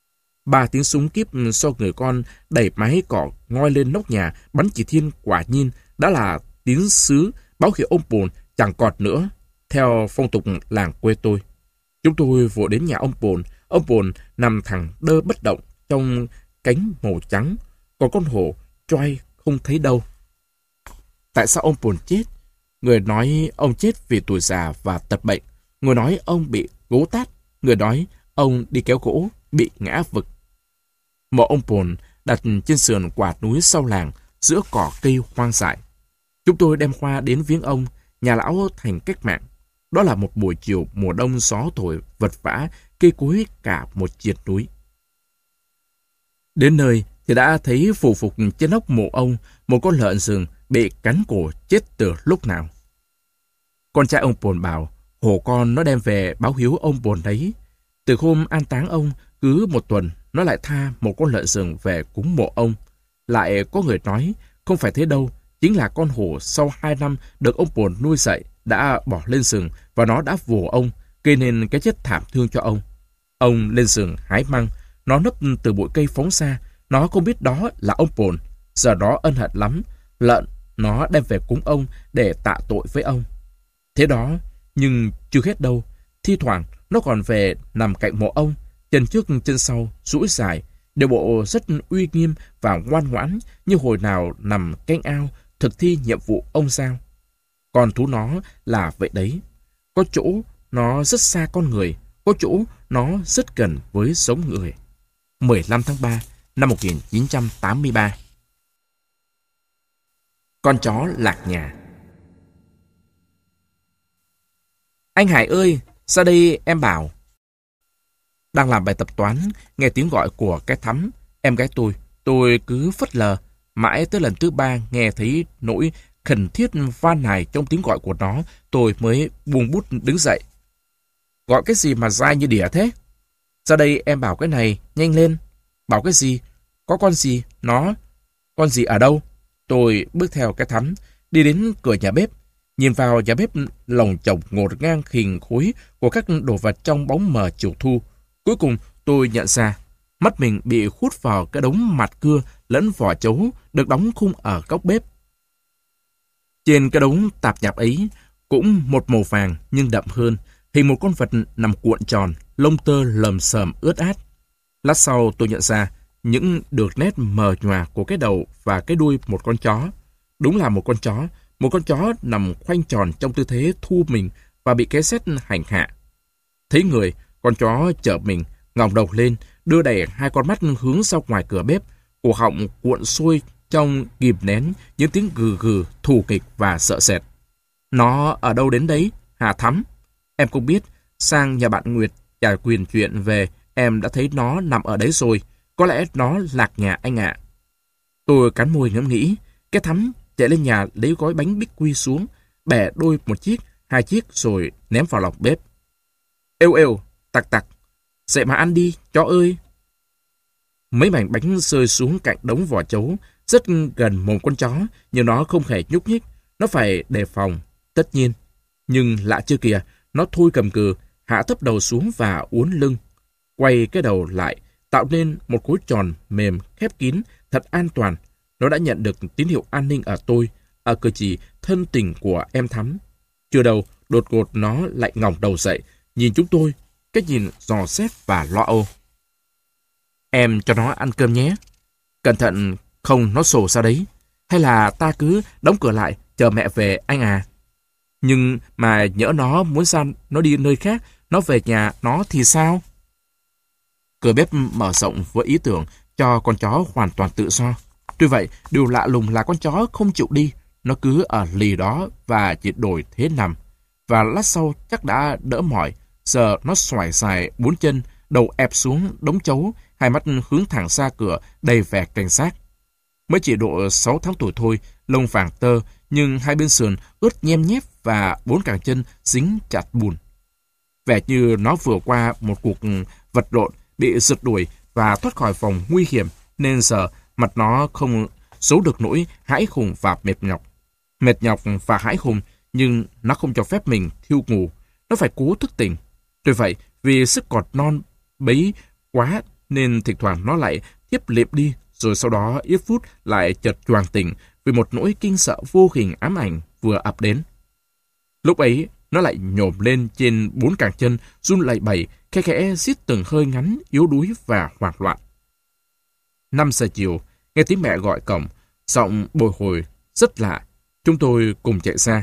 3 tiếng súng kíp so người con đẩy mái cỏ ngoi lên nóc nhà bắn chỉ thiên quả nhiên đã là tiếng sứ báo hiệu ông Pồn chẳng còn nữa, theo phong tục làng quê tôi. Chúng tôi vội đến nhà ông Pồn nằm thẳng đơ bất động trong cánh màu trắng, còn con hổ choai không thấy đâu. Tại sao ông Pồn chết? Người nói ông chết vì tuổi già và tật bệnh, người nói ông bị gỗ tát, người nói ông đi kéo gỗ bị ngã vực. Mộ ông Pồn đặt trên sườn quả núi sau làng, giữa cỏ cây hoang dại. Chúng tôi đem hoa đến viếng ông, nhà lão thành cách mạng. Đó là một buổi chiều mùa đông gió thổi vật vã, cây cối cả một triệt núi. Đến nơi thì đã thấy phù phục trên nóc mộ ông một con lợn rừng bị cắn cổ chết từ lúc nào. Con trai ông Pồn bảo hổ con nó đem về báo hiếu ông Pồn đấy. Từ hôm an táng ông, cứ một tuần nó lại tha một con lợn rừng về cúng mộ ông. Lại có người nói không phải thế đâu, chính là con hổ sau 2 năm được ông Pồn nuôi dạy đã bỏ lên rừng và nó đã vồ ông, gây nên cái chết thảm thương cho ông. Ông lên rừng hái măng, nó nấp từ bụi cây phóng xa, nó không biết đó là ông Pồn. Giờ đó ân hận lắm, lợn nó đem về cúng ông để tạ tội với ông. Thế đó, nhưng chưa hết đâu. Thi thoảng nó còn về nằm cạnh mộ ông, chân trước chân sau duỗi dài, Điều bộ rất uy nghiêm và ngoan ngoãn như hồi nào nằm canh ao thực thi nhiệm vụ ông giao. Con thú nó là vậy đấy. Có chỗ nó rất xa con người, có chỗ nó rất gần với giống người. 15 tháng 3 năm 1983. Con chó lạc nhà. Anh Hải ơi, ra đây em bảo. Đang làm bài tập toán, nghe tiếng gọi của cái Thắm, em gái tôi cứ phớt lờ. Mãi tới lần thứ 3 nghe thấy nỗi khẩn thiết van nài trong tiếng gọi của nó, tôi mới buông bút đứng dậy. Gọi cái gì mà dai như đỉa thế? Ra đây em bảo cái này, nhanh lên. Bảo cái gì? Có con gì? Nó? Con gì ở đâu? Tôi bước theo cái Thắm, đi đến cửa nhà bếp. Nhìn vào nhà bếp lồng chồng ngổn ngang khình khối của các đồ vật trong bóng mờ chiều thu. Cuối cùng tôi nhận ra, mắt mình bị hút vào cái đống mặt cưa lẫn vỏ trấu được đóng khung ở góc bếp. Trên cái đống tạp nhạp ấy cũng một màu vàng nhưng đậm hơn, hình một con vật nằm cuộn tròn, lông tơ lầm xờm ướt át. Lát sau tôi nhận ra những đường nét mờ nhòa của cái đầu và cái đuôi một con chó. Đúng là một con chó nằm khoanh tròn trong tư thế thu mình và bị cái sét hành hạ. Thấy người, con chó chở mình, ngẩng đầu lên, đưa đẩy hai con mắt hướng ra ngoài cửa bếp, cổ họng cuộn sôi trong ghim nén những tiếng gừ gừ, thù kịch và sợ sệt. Nó ở đâu đến đấy, Hà Thắm? Em cũng biết, sang nhà bạn Nguyệt trả quyền chuyện về, em đã thấy nó nằm ở đấy rồi. Có lẽ nó lạc nhà anh ạ. Tôi cắn môi ngẫm nghĩ. Cái Thắm chạy lên nhà lấy gói bánh bích quy xuống, bẻ đôi một chiếc, hai chiếc rồi ném vào lòng bếp. Êu êu, tặc tặc, dậy mà ăn đi, chó ơi. Mấy mảnh bánh rơi xuống cạnh đống vỏ trấu, rất gần mồm con chó, nhưng nó không hề nhúc nhích. Nó phải đề phòng, tất nhiên. Nhưng lạ chưa kìa, nó thôi cầm cừ, hạ thấp đầu xuống và uốn lưng. Quay cái đầu lại, tạo nên một khối tròn mềm, khép kín, thật an toàn. Nó đã nhận được tín hiệu an ninh ở tôi, ở cử chỉ thân tình của em Thắm. Chưa đâu, đột ngột nó lại ngẩng đầu dậy, nhìn chúng tôi, cái nhìn dò xét và lo âu. Em cho nó ăn cơm nhé. Cẩn thận không nó sổ ra đấy. Hay là ta cứ đóng cửa lại, chờ mẹ về anh à. Nhưng mà nhỡ nó muốn sang, nó đi nơi khác, nó về nhà nó thì sao? Cửa bếp mở rộng với ý tưởng cho con chó hoàn toàn tự do. Tuy vậy, điều lạ lùng là con chó không chịu đi. Nó cứ ở lì đó và chỉ đổi thế nằm. Và lát sau chắc đã đỡ mỏi. Giờ nó xoài xài bốn chân, đầu ép xuống đống trấu, hai mắt hướng thẳng ra cửa đầy vẻ cảnh giác. Mới chỉ độ 6 tháng tuổi thôi, lông vàng tơ, nhưng hai bên sườn ướt nhem nhép và bốn cẳng chân dính chặt bùn. Vẻ như nó vừa qua một cuộc vật lộn, bị rượt đuổi và thoát khỏi vòng nguy hiểm, nên giờ mặt nó không giấu được nỗi hãi hùng và mệt nhọc. Mệt nhọc và hãi hùng, nhưng nó không cho phép mình thiêu ngủ. Nó phải cố thức tỉnh. Tuy vậy, vì sức còn non bấy quá nên thỉnh thoảng nó lại thiếp liệm đi, rồi sau đó ít phút lại chợt choàng tỉnh vì một nỗi kinh sợ vô hình ám ảnh vừa ập đến. Lúc ấy, nó lại nhổm lên trên bốn cẳng chân, run lẩy bẩy, khe khẽ rít từng hơi ngắn, yếu đuối và hoảng loạn. 5 giờ chiều, nghe tiếng mẹ gọi cổng, giọng bồi hồi, rất lạ. Chúng tôi cùng chạy ra.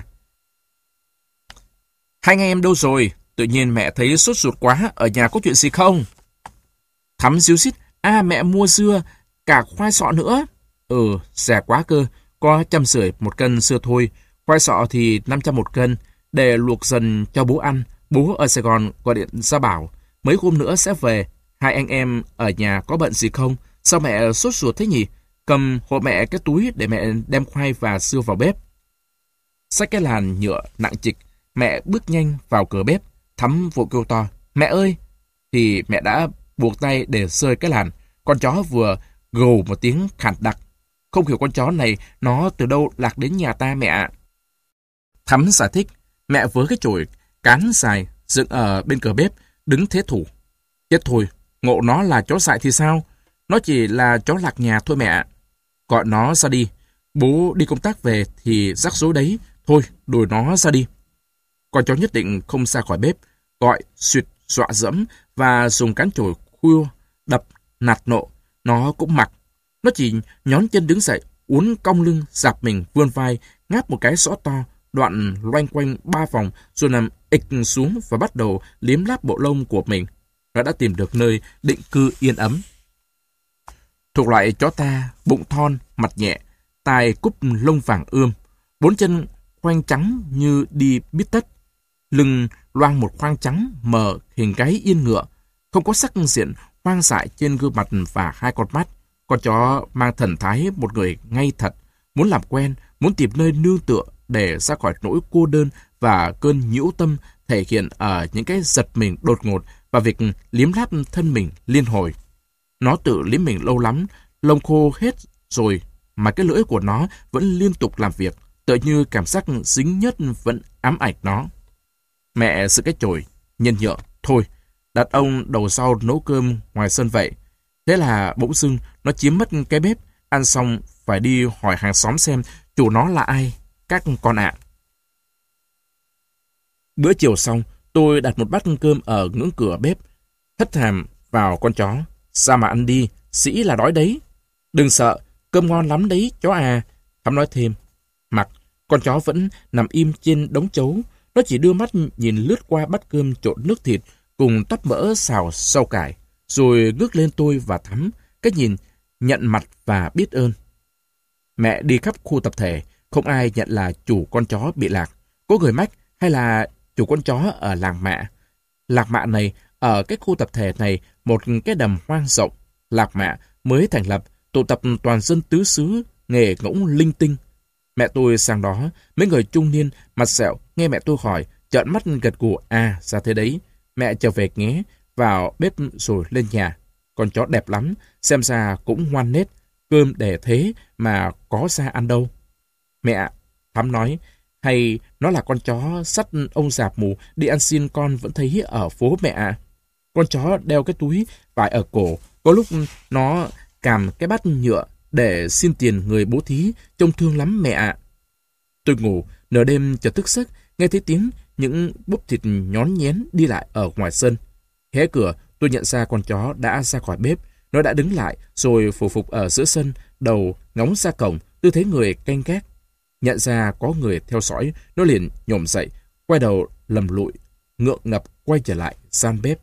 Hai anh em đâu rồi? Tự nhiên mẹ thấy sốt ruột quá, ở nhà có chuyện gì không? Thắm ríu rít, mẹ mua dưa, cả khoai sọ nữa. Rẻ quá cơ, có 150 một cân dưa thôi, khoai sọ thì 500 một cân, để luộc dần cho bố ăn. Bố ở Sài Gòn gọi điện ra bảo, mấy hôm nữa sẽ về. Hai anh em ở nhà có bận gì không? Sao mẹ sốt ruột thế nhỉ? Cầm hộ mẹ cái túi để mẹ đem khoai và dưa vào bếp. Xách cái làn nhựa nặng trịch, mẹ bước nhanh vào cửa bếp. Thắm vội kêu to, mẹ ơi! Thì mẹ đã buộc tay để rơi cái làn. Con chó vừa gầu một tiếng khản đặc. Không hiểu con chó này nó từ đâu lạc đến nhà ta mẹ ạ. Thắm giải thích, mẹ với cái chổi cán dài dựng ở bên cửa bếp, đứng thế thủ. Chết thôi, ngộ nó là chó dại thì sao? Nó chỉ là chó lạc nhà thôi mẹ ạ. Gọi nó ra đi. Bố đi công tác về thì rắc rối đấy. Thôi, đuổi nó ra đi. Con chó nhất định không ra khỏi bếp. Gọi, suyệt, dọa dẫm và dùng cán chổi khua, đập, nạt nộ. Nó cũng mặc. Nó chỉ nhón chân đứng dậy, uốn cong lưng, dạp mình, vươn vai, ngáp một cái xõ to, đoạn loanh quanh 3 vòng, rồi nằm ịch xuống và bắt đầu liếm láp bộ lông của mình. Nó đã tìm được nơi định cư yên ấm. Thuộc loại chó ta, bụng thon, mặt nhẹ, tai cúp lông vàng ươm, 4 chân khoanh trắng như đi bít tất, lưng loang một khoang trắng mờ hình gáy yên ngựa, không có sắc diện hoang dại trên gương mặt và 2 con mắt. Con chó mang thần thái một người ngay thật, muốn làm quen, muốn tìm nơi nương tựa để ra khỏi nỗi cô đơn và cơn nhiễu tâm thể hiện ở những cái giật mình đột ngột và việc liếm láp thân mình liên hồi. Nó tự liếm mình lâu lắm, lông khô hết rồi mà cái lưỡi của nó vẫn liên tục làm việc, tựa như cảm giác dính nhất vẫn ám ảnh nó. Mẹ giữ cái chổi, nhân nhượng, thôi, đặt ông đầu sau nấu cơm ngoài sân vậy. Thế là bỗng dưng nó chiếm mất cái bếp, ăn xong phải đi hỏi hàng xóm xem chủ nó là ai, các con ạ. Bữa chiều xong, tôi đặt một bát cơm ở ngưỡng cửa bếp, hất hàm vào con chó. Sao mà ăn đi, sĩ là đói đấy. Đừng sợ, cơm ngon lắm đấy, chó à. Thắm nói thêm. Mặc, con chó vẫn nằm im trên đống chấu. Nó chỉ đưa mắt nhìn lướt qua bát cơm trộn nước thịt cùng tóp mỡ xào rau cải, rồi ngước lên tôi và Thắm, cái nhìn nhận mặt và biết ơn. Mẹ đi khắp khu tập thể, không ai nhận là chủ con chó bị lạc. Có người mách hay là chủ con chó ở làng Mạ. Lạc Mạ này, ở cái khu tập thể này, một cái đầm hoang rộng. Lạc Mạ mới thành lập, tụ tập toàn dân tứ xứ, nghề ngỗng linh tinh. Mẹ tôi sang đó, mấy người trung niên, mặt sẹo, nghe mẹ tôi hỏi, trợn mắt gật gù, à, ra thế đấy. Mẹ trở về nghé, vào bếp rồi lên nhà. Con chó đẹp lắm, xem ra cũng ngoan nết, cơm để thế mà có ra ăn đâu. Mẹ, Thắm nói, hay nó là con chó sắt ông già mù đi ăn xin con vẫn thấy ở phố mẹ ạ. Con chó đeo cái túi vải ở cổ, có lúc nó càm cái bát nhựa để xin tiền người bố thí, trông thương lắm mẹ ạ. Tôi ngủ, nửa đêm chợt thức giấc, nghe thấy tiếng những búp thịt nhón nhén đi lại ở ngoài sân. Hé cửa, tôi nhận ra con chó đã ra khỏi bếp. Nó đã đứng lại, rồi phủ phục ở giữa sân, đầu ngóng ra cổng, tư thế người canh gác. Nhận ra có người theo dõi, nó liền nhổm dậy, quay đầu lầm lụi, ngượng ngập quay trở lại gian bếp.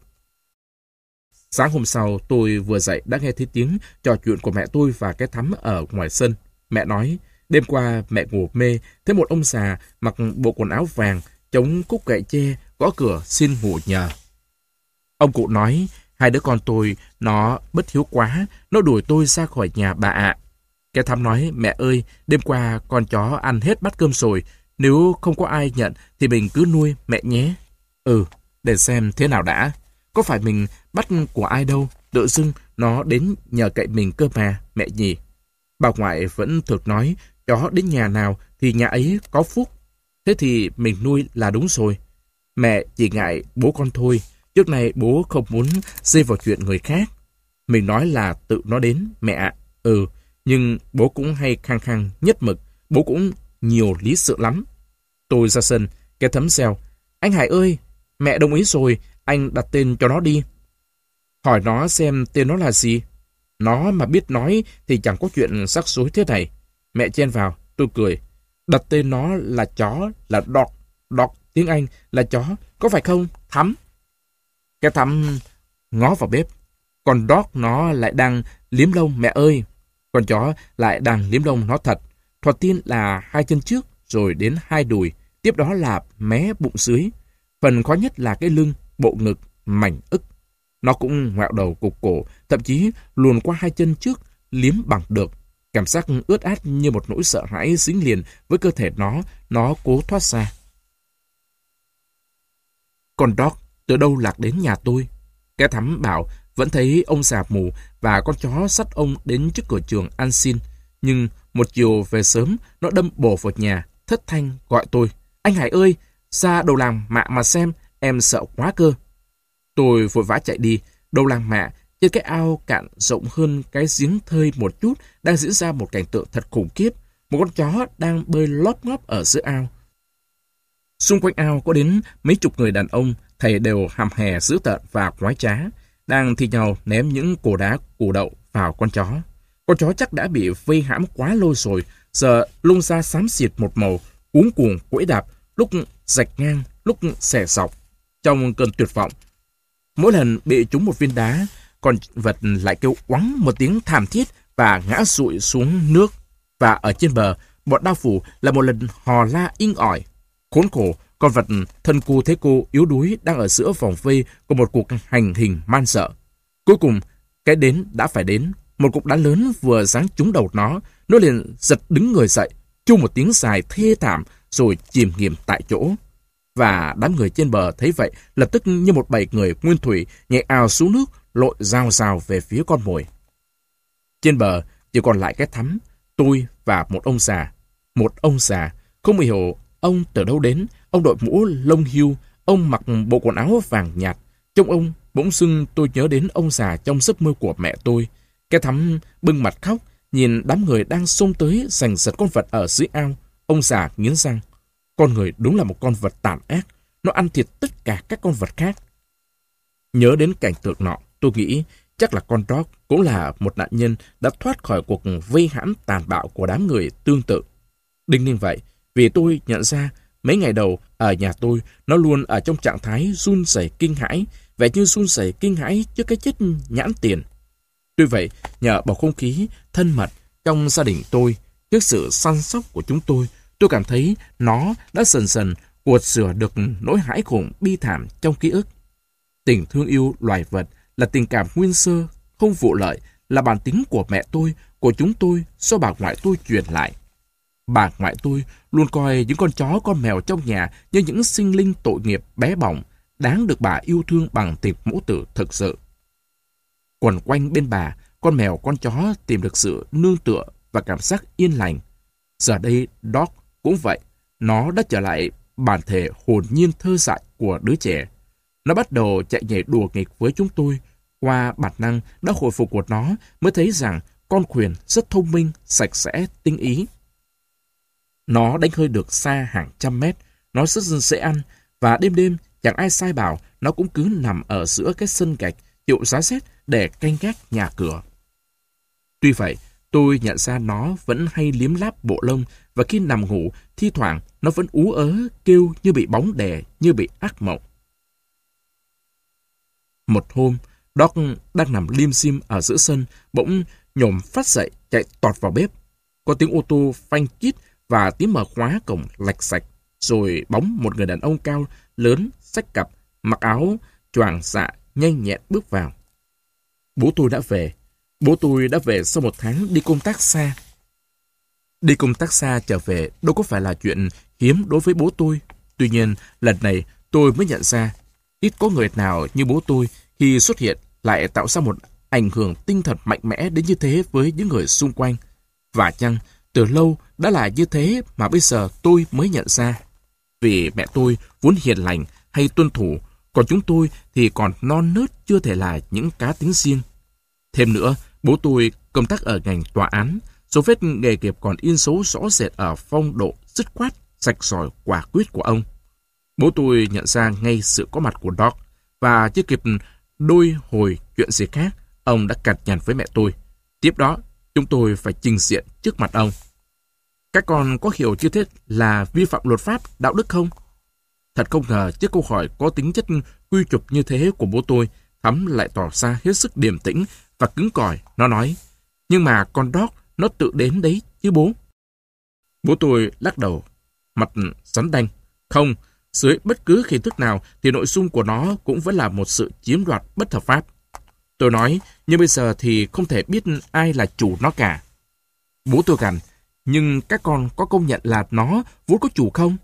Sáng hôm sau, tôi vừa dậy đã nghe thấy tiếng trò chuyện của mẹ tôi và cái Thắm ở ngoài sân. Mẹ nói, đêm qua mẹ ngủ mê, thấy một ông già mặc bộ quần áo vàng, chống cúc gậy tre, gõ cửa xin ngủ nhờ. Ông cụ nói, 2 đứa con tôi, nó bất hiếu quá, nó đuổi tôi ra khỏi nhà bà ạ. Cái Thắm nói, mẹ ơi, đêm qua con chó ăn hết bát cơm rồi, nếu không có ai nhận thì mình cứ nuôi mẹ nhé. Ừ, để xem thế nào đã. Có phải mình bắt của ai đâu, tự dưng nó đến nhờ cậy mình cơ mà, mẹ nhỉ. Bà ngoại vẫn thực nói, chó đến nhà nào thì nhà ấy có phúc. Thế thì mình nuôi là đúng rồi. Mẹ chỉ ngại bố con thôi, trước này bố không muốn dây vào chuyện người khác. Mình nói là tự nó đến, mẹ ạ. Ừ, nhưng bố cũng hay khăng khăng nhất mực, bố cũng nhiều lý sự lắm. Tôi ra sân, cái Thấm reo. Anh Hải ơi, mẹ đồng ý rồi, anh đặt tên cho nó đi. Hỏi nó xem tên nó là gì. Nó mà biết nói thì chẳng có chuyện rắc rối thế này. Mẹ chen vào, tôi cười. Đặt tên nó là chó, là dog. Dog tiếng Anh là chó, có phải không, Thắm? Cái Thắm ngó vào bếp. Còn dog nó lại đang liếm lông mẹ ơi. Con chó lại đang liếm lông nó thật. Thoạt tiên là 2 chân trước, rồi đến 2 đùi, tiếp đó là mé bụng dưới. Phần khó nhất là cái lưng, bộ ngực, mảnh ức. Nó cũng ngoẹo đầu cục cổ, thậm chí luồn qua 2 chân trước, liếm bằng được. Cảm giác ướt át như một nỗi sợ hãi dính liền với cơ thể nó cố thoát ra. Con dog từ đâu lạc đến nhà tôi? Cái Thắm bảo vẫn thấy ông già mù và con chó dắt ông đến trước cửa trường ăn xin. Nhưng một chiều về sớm, nó đâm bổ vào nhà, thất thanh gọi tôi. Anh Hải ơi, ra đầu làng Mạ mà xem, em sợ quá cơ. Tôi vội vã chạy đi. Đầu làng Mạ, trên cái ao cạn rộng hơn cái giếng thơi một chút, đang diễn ra một cảnh tượng thật khủng khiếp. Một con chó đang bơi lóp ngóp ở giữa ao. Xung quanh ao có đến mấy chục người đàn ông, thầy đều hàm hè dữ tợn và quái trá, đang thi nhau ném những củ đá, củ đậu vào con chó. Con chó chắc đã bị vây hãm quá lâu rồi, giờ lông da xám xịt một màu, cuống cuồng quẫy đạp, lúc rạch ngang, lúc xẻ dọc. Trong cơn tuyệt vọng, mỗi lần bị trúng một viên đá, con vật lại kêu oắng một tiếng thảm thiết và ngã sụi xuống nước. Và ở trên bờ, bọn đao phủ là một lần hò la inh ỏi. Khốn khổ, con vật thân cô thế cô yếu đuối đang ở giữa vòng vây của một cuộc hành hình man sợ. Cuối cùng, cái đến đã phải đến. Một cục đá lớn vừa giáng trúng đầu nó liền giật đứng người dậy, chu một tiếng dài thê thảm rồi chìm nghỉm tại chỗ. Và đám người trên bờ thấy vậy, lập tức như một bầy người nguyên thủy nhảy ào xuống nước, lội rào rào về phía con mồi. Trên bờ chỉ còn lại cái Thắm, tôi và một ông già. Một ông già, không hiểu ông từ đâu đến. Ông đội mũ lông hươu, ông mặc bộ quần áo vàng nhạt. Trông ông bỗng dưng tôi nhớ đến ông già trong giấc mơ của mẹ tôi. Cái Thắm bưng mặt khóc, nhìn đám người đang xông tới giành giật con vật ở dưới ao. Ông già nghiến răng. Con người đúng là một con vật tàn ác. Nó ăn thịt tất cả các con vật khác. Nhớ đến cảnh tượng nọ, tôi nghĩ chắc là con Dog cũng là một nạn nhân đã thoát khỏi cuộc vây hãm tàn bạo của đám người tương tự. Đương nhiên vậy, vì tôi nhận ra mấy ngày đầu ở nhà tôi, nó luôn ở trong trạng thái run rẩy kinh hãi, vẻ như run rẩy kinh hãi trước cái chết nhãn tiền. Tuy vậy, nhờ bầu không khí thân mật trong gia đình tôi, trước sự săn sóc của chúng tôi cảm thấy nó đã dần dần cuột sửa được nỗi hãi khủng bi thảm trong ký ức. Tình thương yêu loài vật là tình cảm nguyên sơ, không vụ lợi, là bản tính của mẹ tôi, của chúng tôi do bà ngoại tôi truyền lại. Bà ngoại tôi luôn coi những con chó con mèo trong nhà như những sinh linh tội nghiệp bé bỏng, đáng được bà yêu thương bằng tình mẫu tử thực sự. Quần quanh bên bà, con mèo con chó tìm được sự nương tựa và cảm giác yên lành. Giờ đây Dog cũng vậy, nó đã trở lại bản thể hồn nhiên thơ dại của đứa trẻ. Nó bắt đầu chạy nhảy đùa nghịch với chúng tôi. Qua bản năng đã hồi phục của nó mới thấy rằng con khuyển rất thông minh, sạch sẽ, tinh ý. Nó đánh hơi được xa hàng trăm mét, nó rất dễ ăn, và đêm đêm chẳng ai sai bảo nó cũng cứ nằm ở giữa cái sân gạch chịu giá rét để canh gác nhà cửa. Tuy vậy, tôi nhận ra nó vẫn hay liếm láp bộ lông, và khi nằm ngủ, thi thoảng nó vẫn ú ớ kêu như bị bóng đè, như bị ác mộng. Một hôm, Dog đang nằm lim dim ở giữa sân, bỗng nhổm phát dậy chạy tọt vào bếp. Có tiếng ô tô phanh kít và tiếng mở khóa cổng lạch sạch, rồi bóng một người đàn ông cao, lớn, xách cặp, mặc áo choàng dạ, nhanh nhẹn bước vào. Bố tôi đã về. Bố tôi đã về sau một tháng đi công tác xa. Đi công tác xa trở về đâu có phải là chuyện hiếm đối với bố tôi. Tuy nhiên, lần này tôi mới nhận ra, ít có người nào như bố tôi khi xuất hiện lại tạo ra một ảnh hưởng tinh thần mạnh mẽ đến như thế với những người xung quanh. Và chăng, từ lâu đã là như thế mà bây giờ tôi mới nhận ra. Vì mẹ tôi vốn hiền lành hay tuân thủ, còn chúng tôi thì còn non nớt chưa thể là những cá tính riêng. Thêm nữa, bố tôi công tác ở ngành tòa án, dấu vết nghề nghiệp còn in dấu rõ rệt ở phong độ dứt khoát, rạch ròi quả quyết của ông. Bố tôi nhận ra ngay sự có mặt của Dog, và chưa kịp đôi hồi chuyện gì khác, ông đã cằn nhằn với mẹ tôi. Tiếp đó, chúng tôi phải trình diện trước mặt ông. Các con có hiểu như thế là vi phạm luật pháp, đạo đức không? Thật không ngờ trước câu hỏi có tính chất quy chụp như thế của bố tôi, Thắm lại tỏ ra hết sức điềm tĩnh và cứng cỏi. Nó nói, nhưng mà con Dog nó tự đến đấy chứ bố. Bố tôi lắc đầu, mặt rắn đanh. Không, dưới bất cứ hình thức nào thì nội dung của nó cũng vẫn là một sự chiếm đoạt bất hợp pháp. Tôi nói, nhưng bây giờ thì không thể biết ai là chủ nó cả. Bố tôi gằn, nhưng các con có công nhận là nó vốn có chủ không?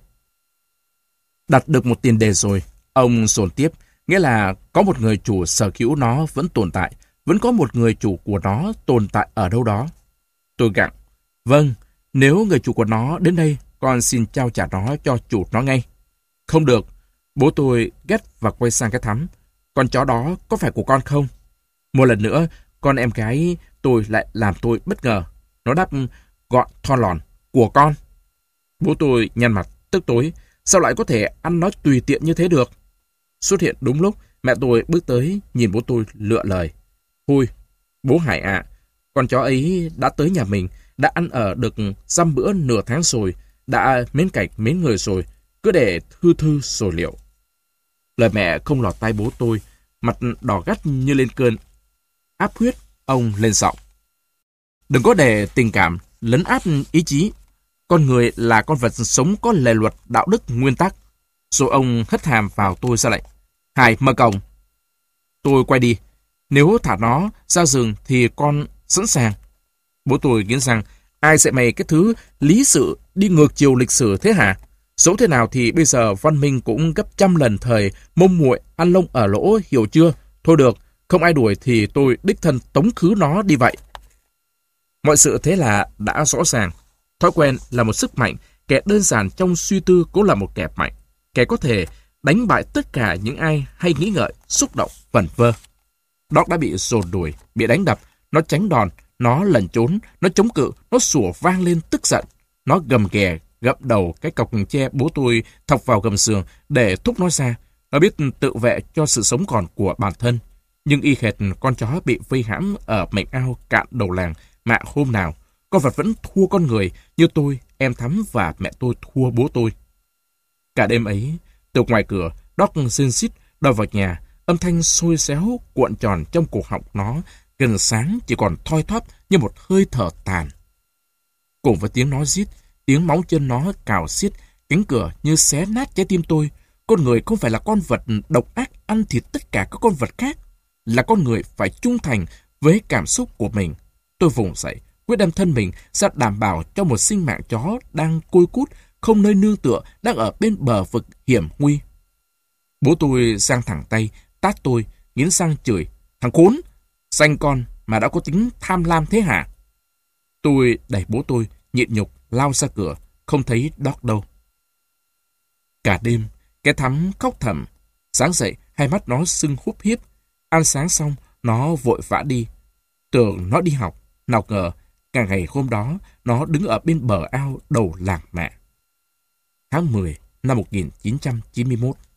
Đặt được một tiền đề rồi, ông dồn tiếp, nghĩa là có một người chủ sở hữu nó vẫn tồn tại, vẫn có một người chủ của nó tồn tại ở đâu đó. Tôi gặng, vâng, nếu người chủ của nó đến đây, con xin trao trả nó cho chủ nó ngay. Không được, bố tôi gắt và quay sang cái Thắm. Con chó đó có phải của con không? Một lần nữa, con em gái tôi lại làm tôi bất ngờ. Nó đáp gọn thon lòn, của con. Bố tôi nhăn mặt, tức tối. Sao lại có thể ăn nói tùy tiện như thế được? Xuất hiện đúng lúc, mẹ tôi bước tới nhìn bố tôi lựa lời. Thôi, bố Hải ạ, Con chó ấy đã tới nhà mình, đã ăn ở được dăm bữa nửa tháng rồi, đã mến cảnh mến người rồi, cứ để thư thư rồi liệu. Lời mẹ không lọt tai bố tôi, mặt đỏ gắt như lên cơn áp huyết, ông lên giọng. Đừng có để tình cảm lấn át ý chí. Con người là con vật sống có lề luật, đạo đức, nguyên tắc. Rồi ông hất hàm vào tôi ra lệnh. Hải, mở cổng. Tôi quay đi. Nếu thả nó ra rừng thì con sẵn sàng. Bố tôi nghiến rằng, ai dạy mày cái thứ lý sự đi ngược chiều lịch sử thế hả? Dẫu thế nào thì bây giờ văn minh cũng gấp trăm lần thời mông muội ăn lông ở lỗ, hiểu chưa? Thôi được, không ai đuổi thì tôi đích thân tống khứ nó đi vậy. Mọi sự thế là đã rõ ràng. Thói quen là một sức mạnh, kẻ đơn giản trong suy tư cũng là một kẻ mạnh. Kẻ có thể đánh bại tất cả những ai hay nghĩ ngợi, xúc động, vẩn vơ. Dog đã bị dồn đuổi, bị đánh đập, nó tránh đòn, nó lẩn trốn, nó chống cự, nó sủa vang lên tức giận. Nó gầm ghè, gập đầu cái cọc tre bố tôi thọc vào gầm giường để thúc nó ra. Nó biết tự vệ cho sự sống còn của bản thân. Nhưng y hệt con chó bị vây hãm ở mệnh ao cạn đầu làng mà hôm nào, con vật vẫn thua con người như tôi, em Thắm và mẹ tôi thua bố tôi. Cả đêm ấy, từ ngoài cửa, Dog xin xít đòi vào nhà, âm thanh xôi xéo cuộn tròn trong cổ họng nó, gần sáng chỉ còn thoi thóp như một hơi thở tàn. Cùng với tiếng nó rít, tiếng móng chân nó cào xiết, cánh cửa như xé nát trái tim tôi. Con người không phải là con vật độc ác ăn thịt tất cả các con vật khác, là con người phải trung thành với cảm xúc của mình. Tôi vùng dậy, quyết đem thân mình ra đảm bảo cho một sinh mạng chó đang côi cút, không nơi nương tựa, đang ở bên bờ vực hiểm nguy. Bố tôi giang thẳng tay, tát tôi, nghiến răng chửi. Thằng khốn, sanh con mà đã có tính tham lam thế hả? Tôi đẩy bố tôi, nhịn nhục, lao ra cửa, không thấy Dog đâu. Cả đêm, cái Thắm khóc thầm. Sáng dậy, hai mắt nó sưng húp hiếp. Ăn sáng xong, nó vội vã đi. Tưởng nó đi học, nào ngờ, cả ngày hôm đó, nó đứng ở bên bờ ao đầu làng mẹ. Tháng 10 năm 1991.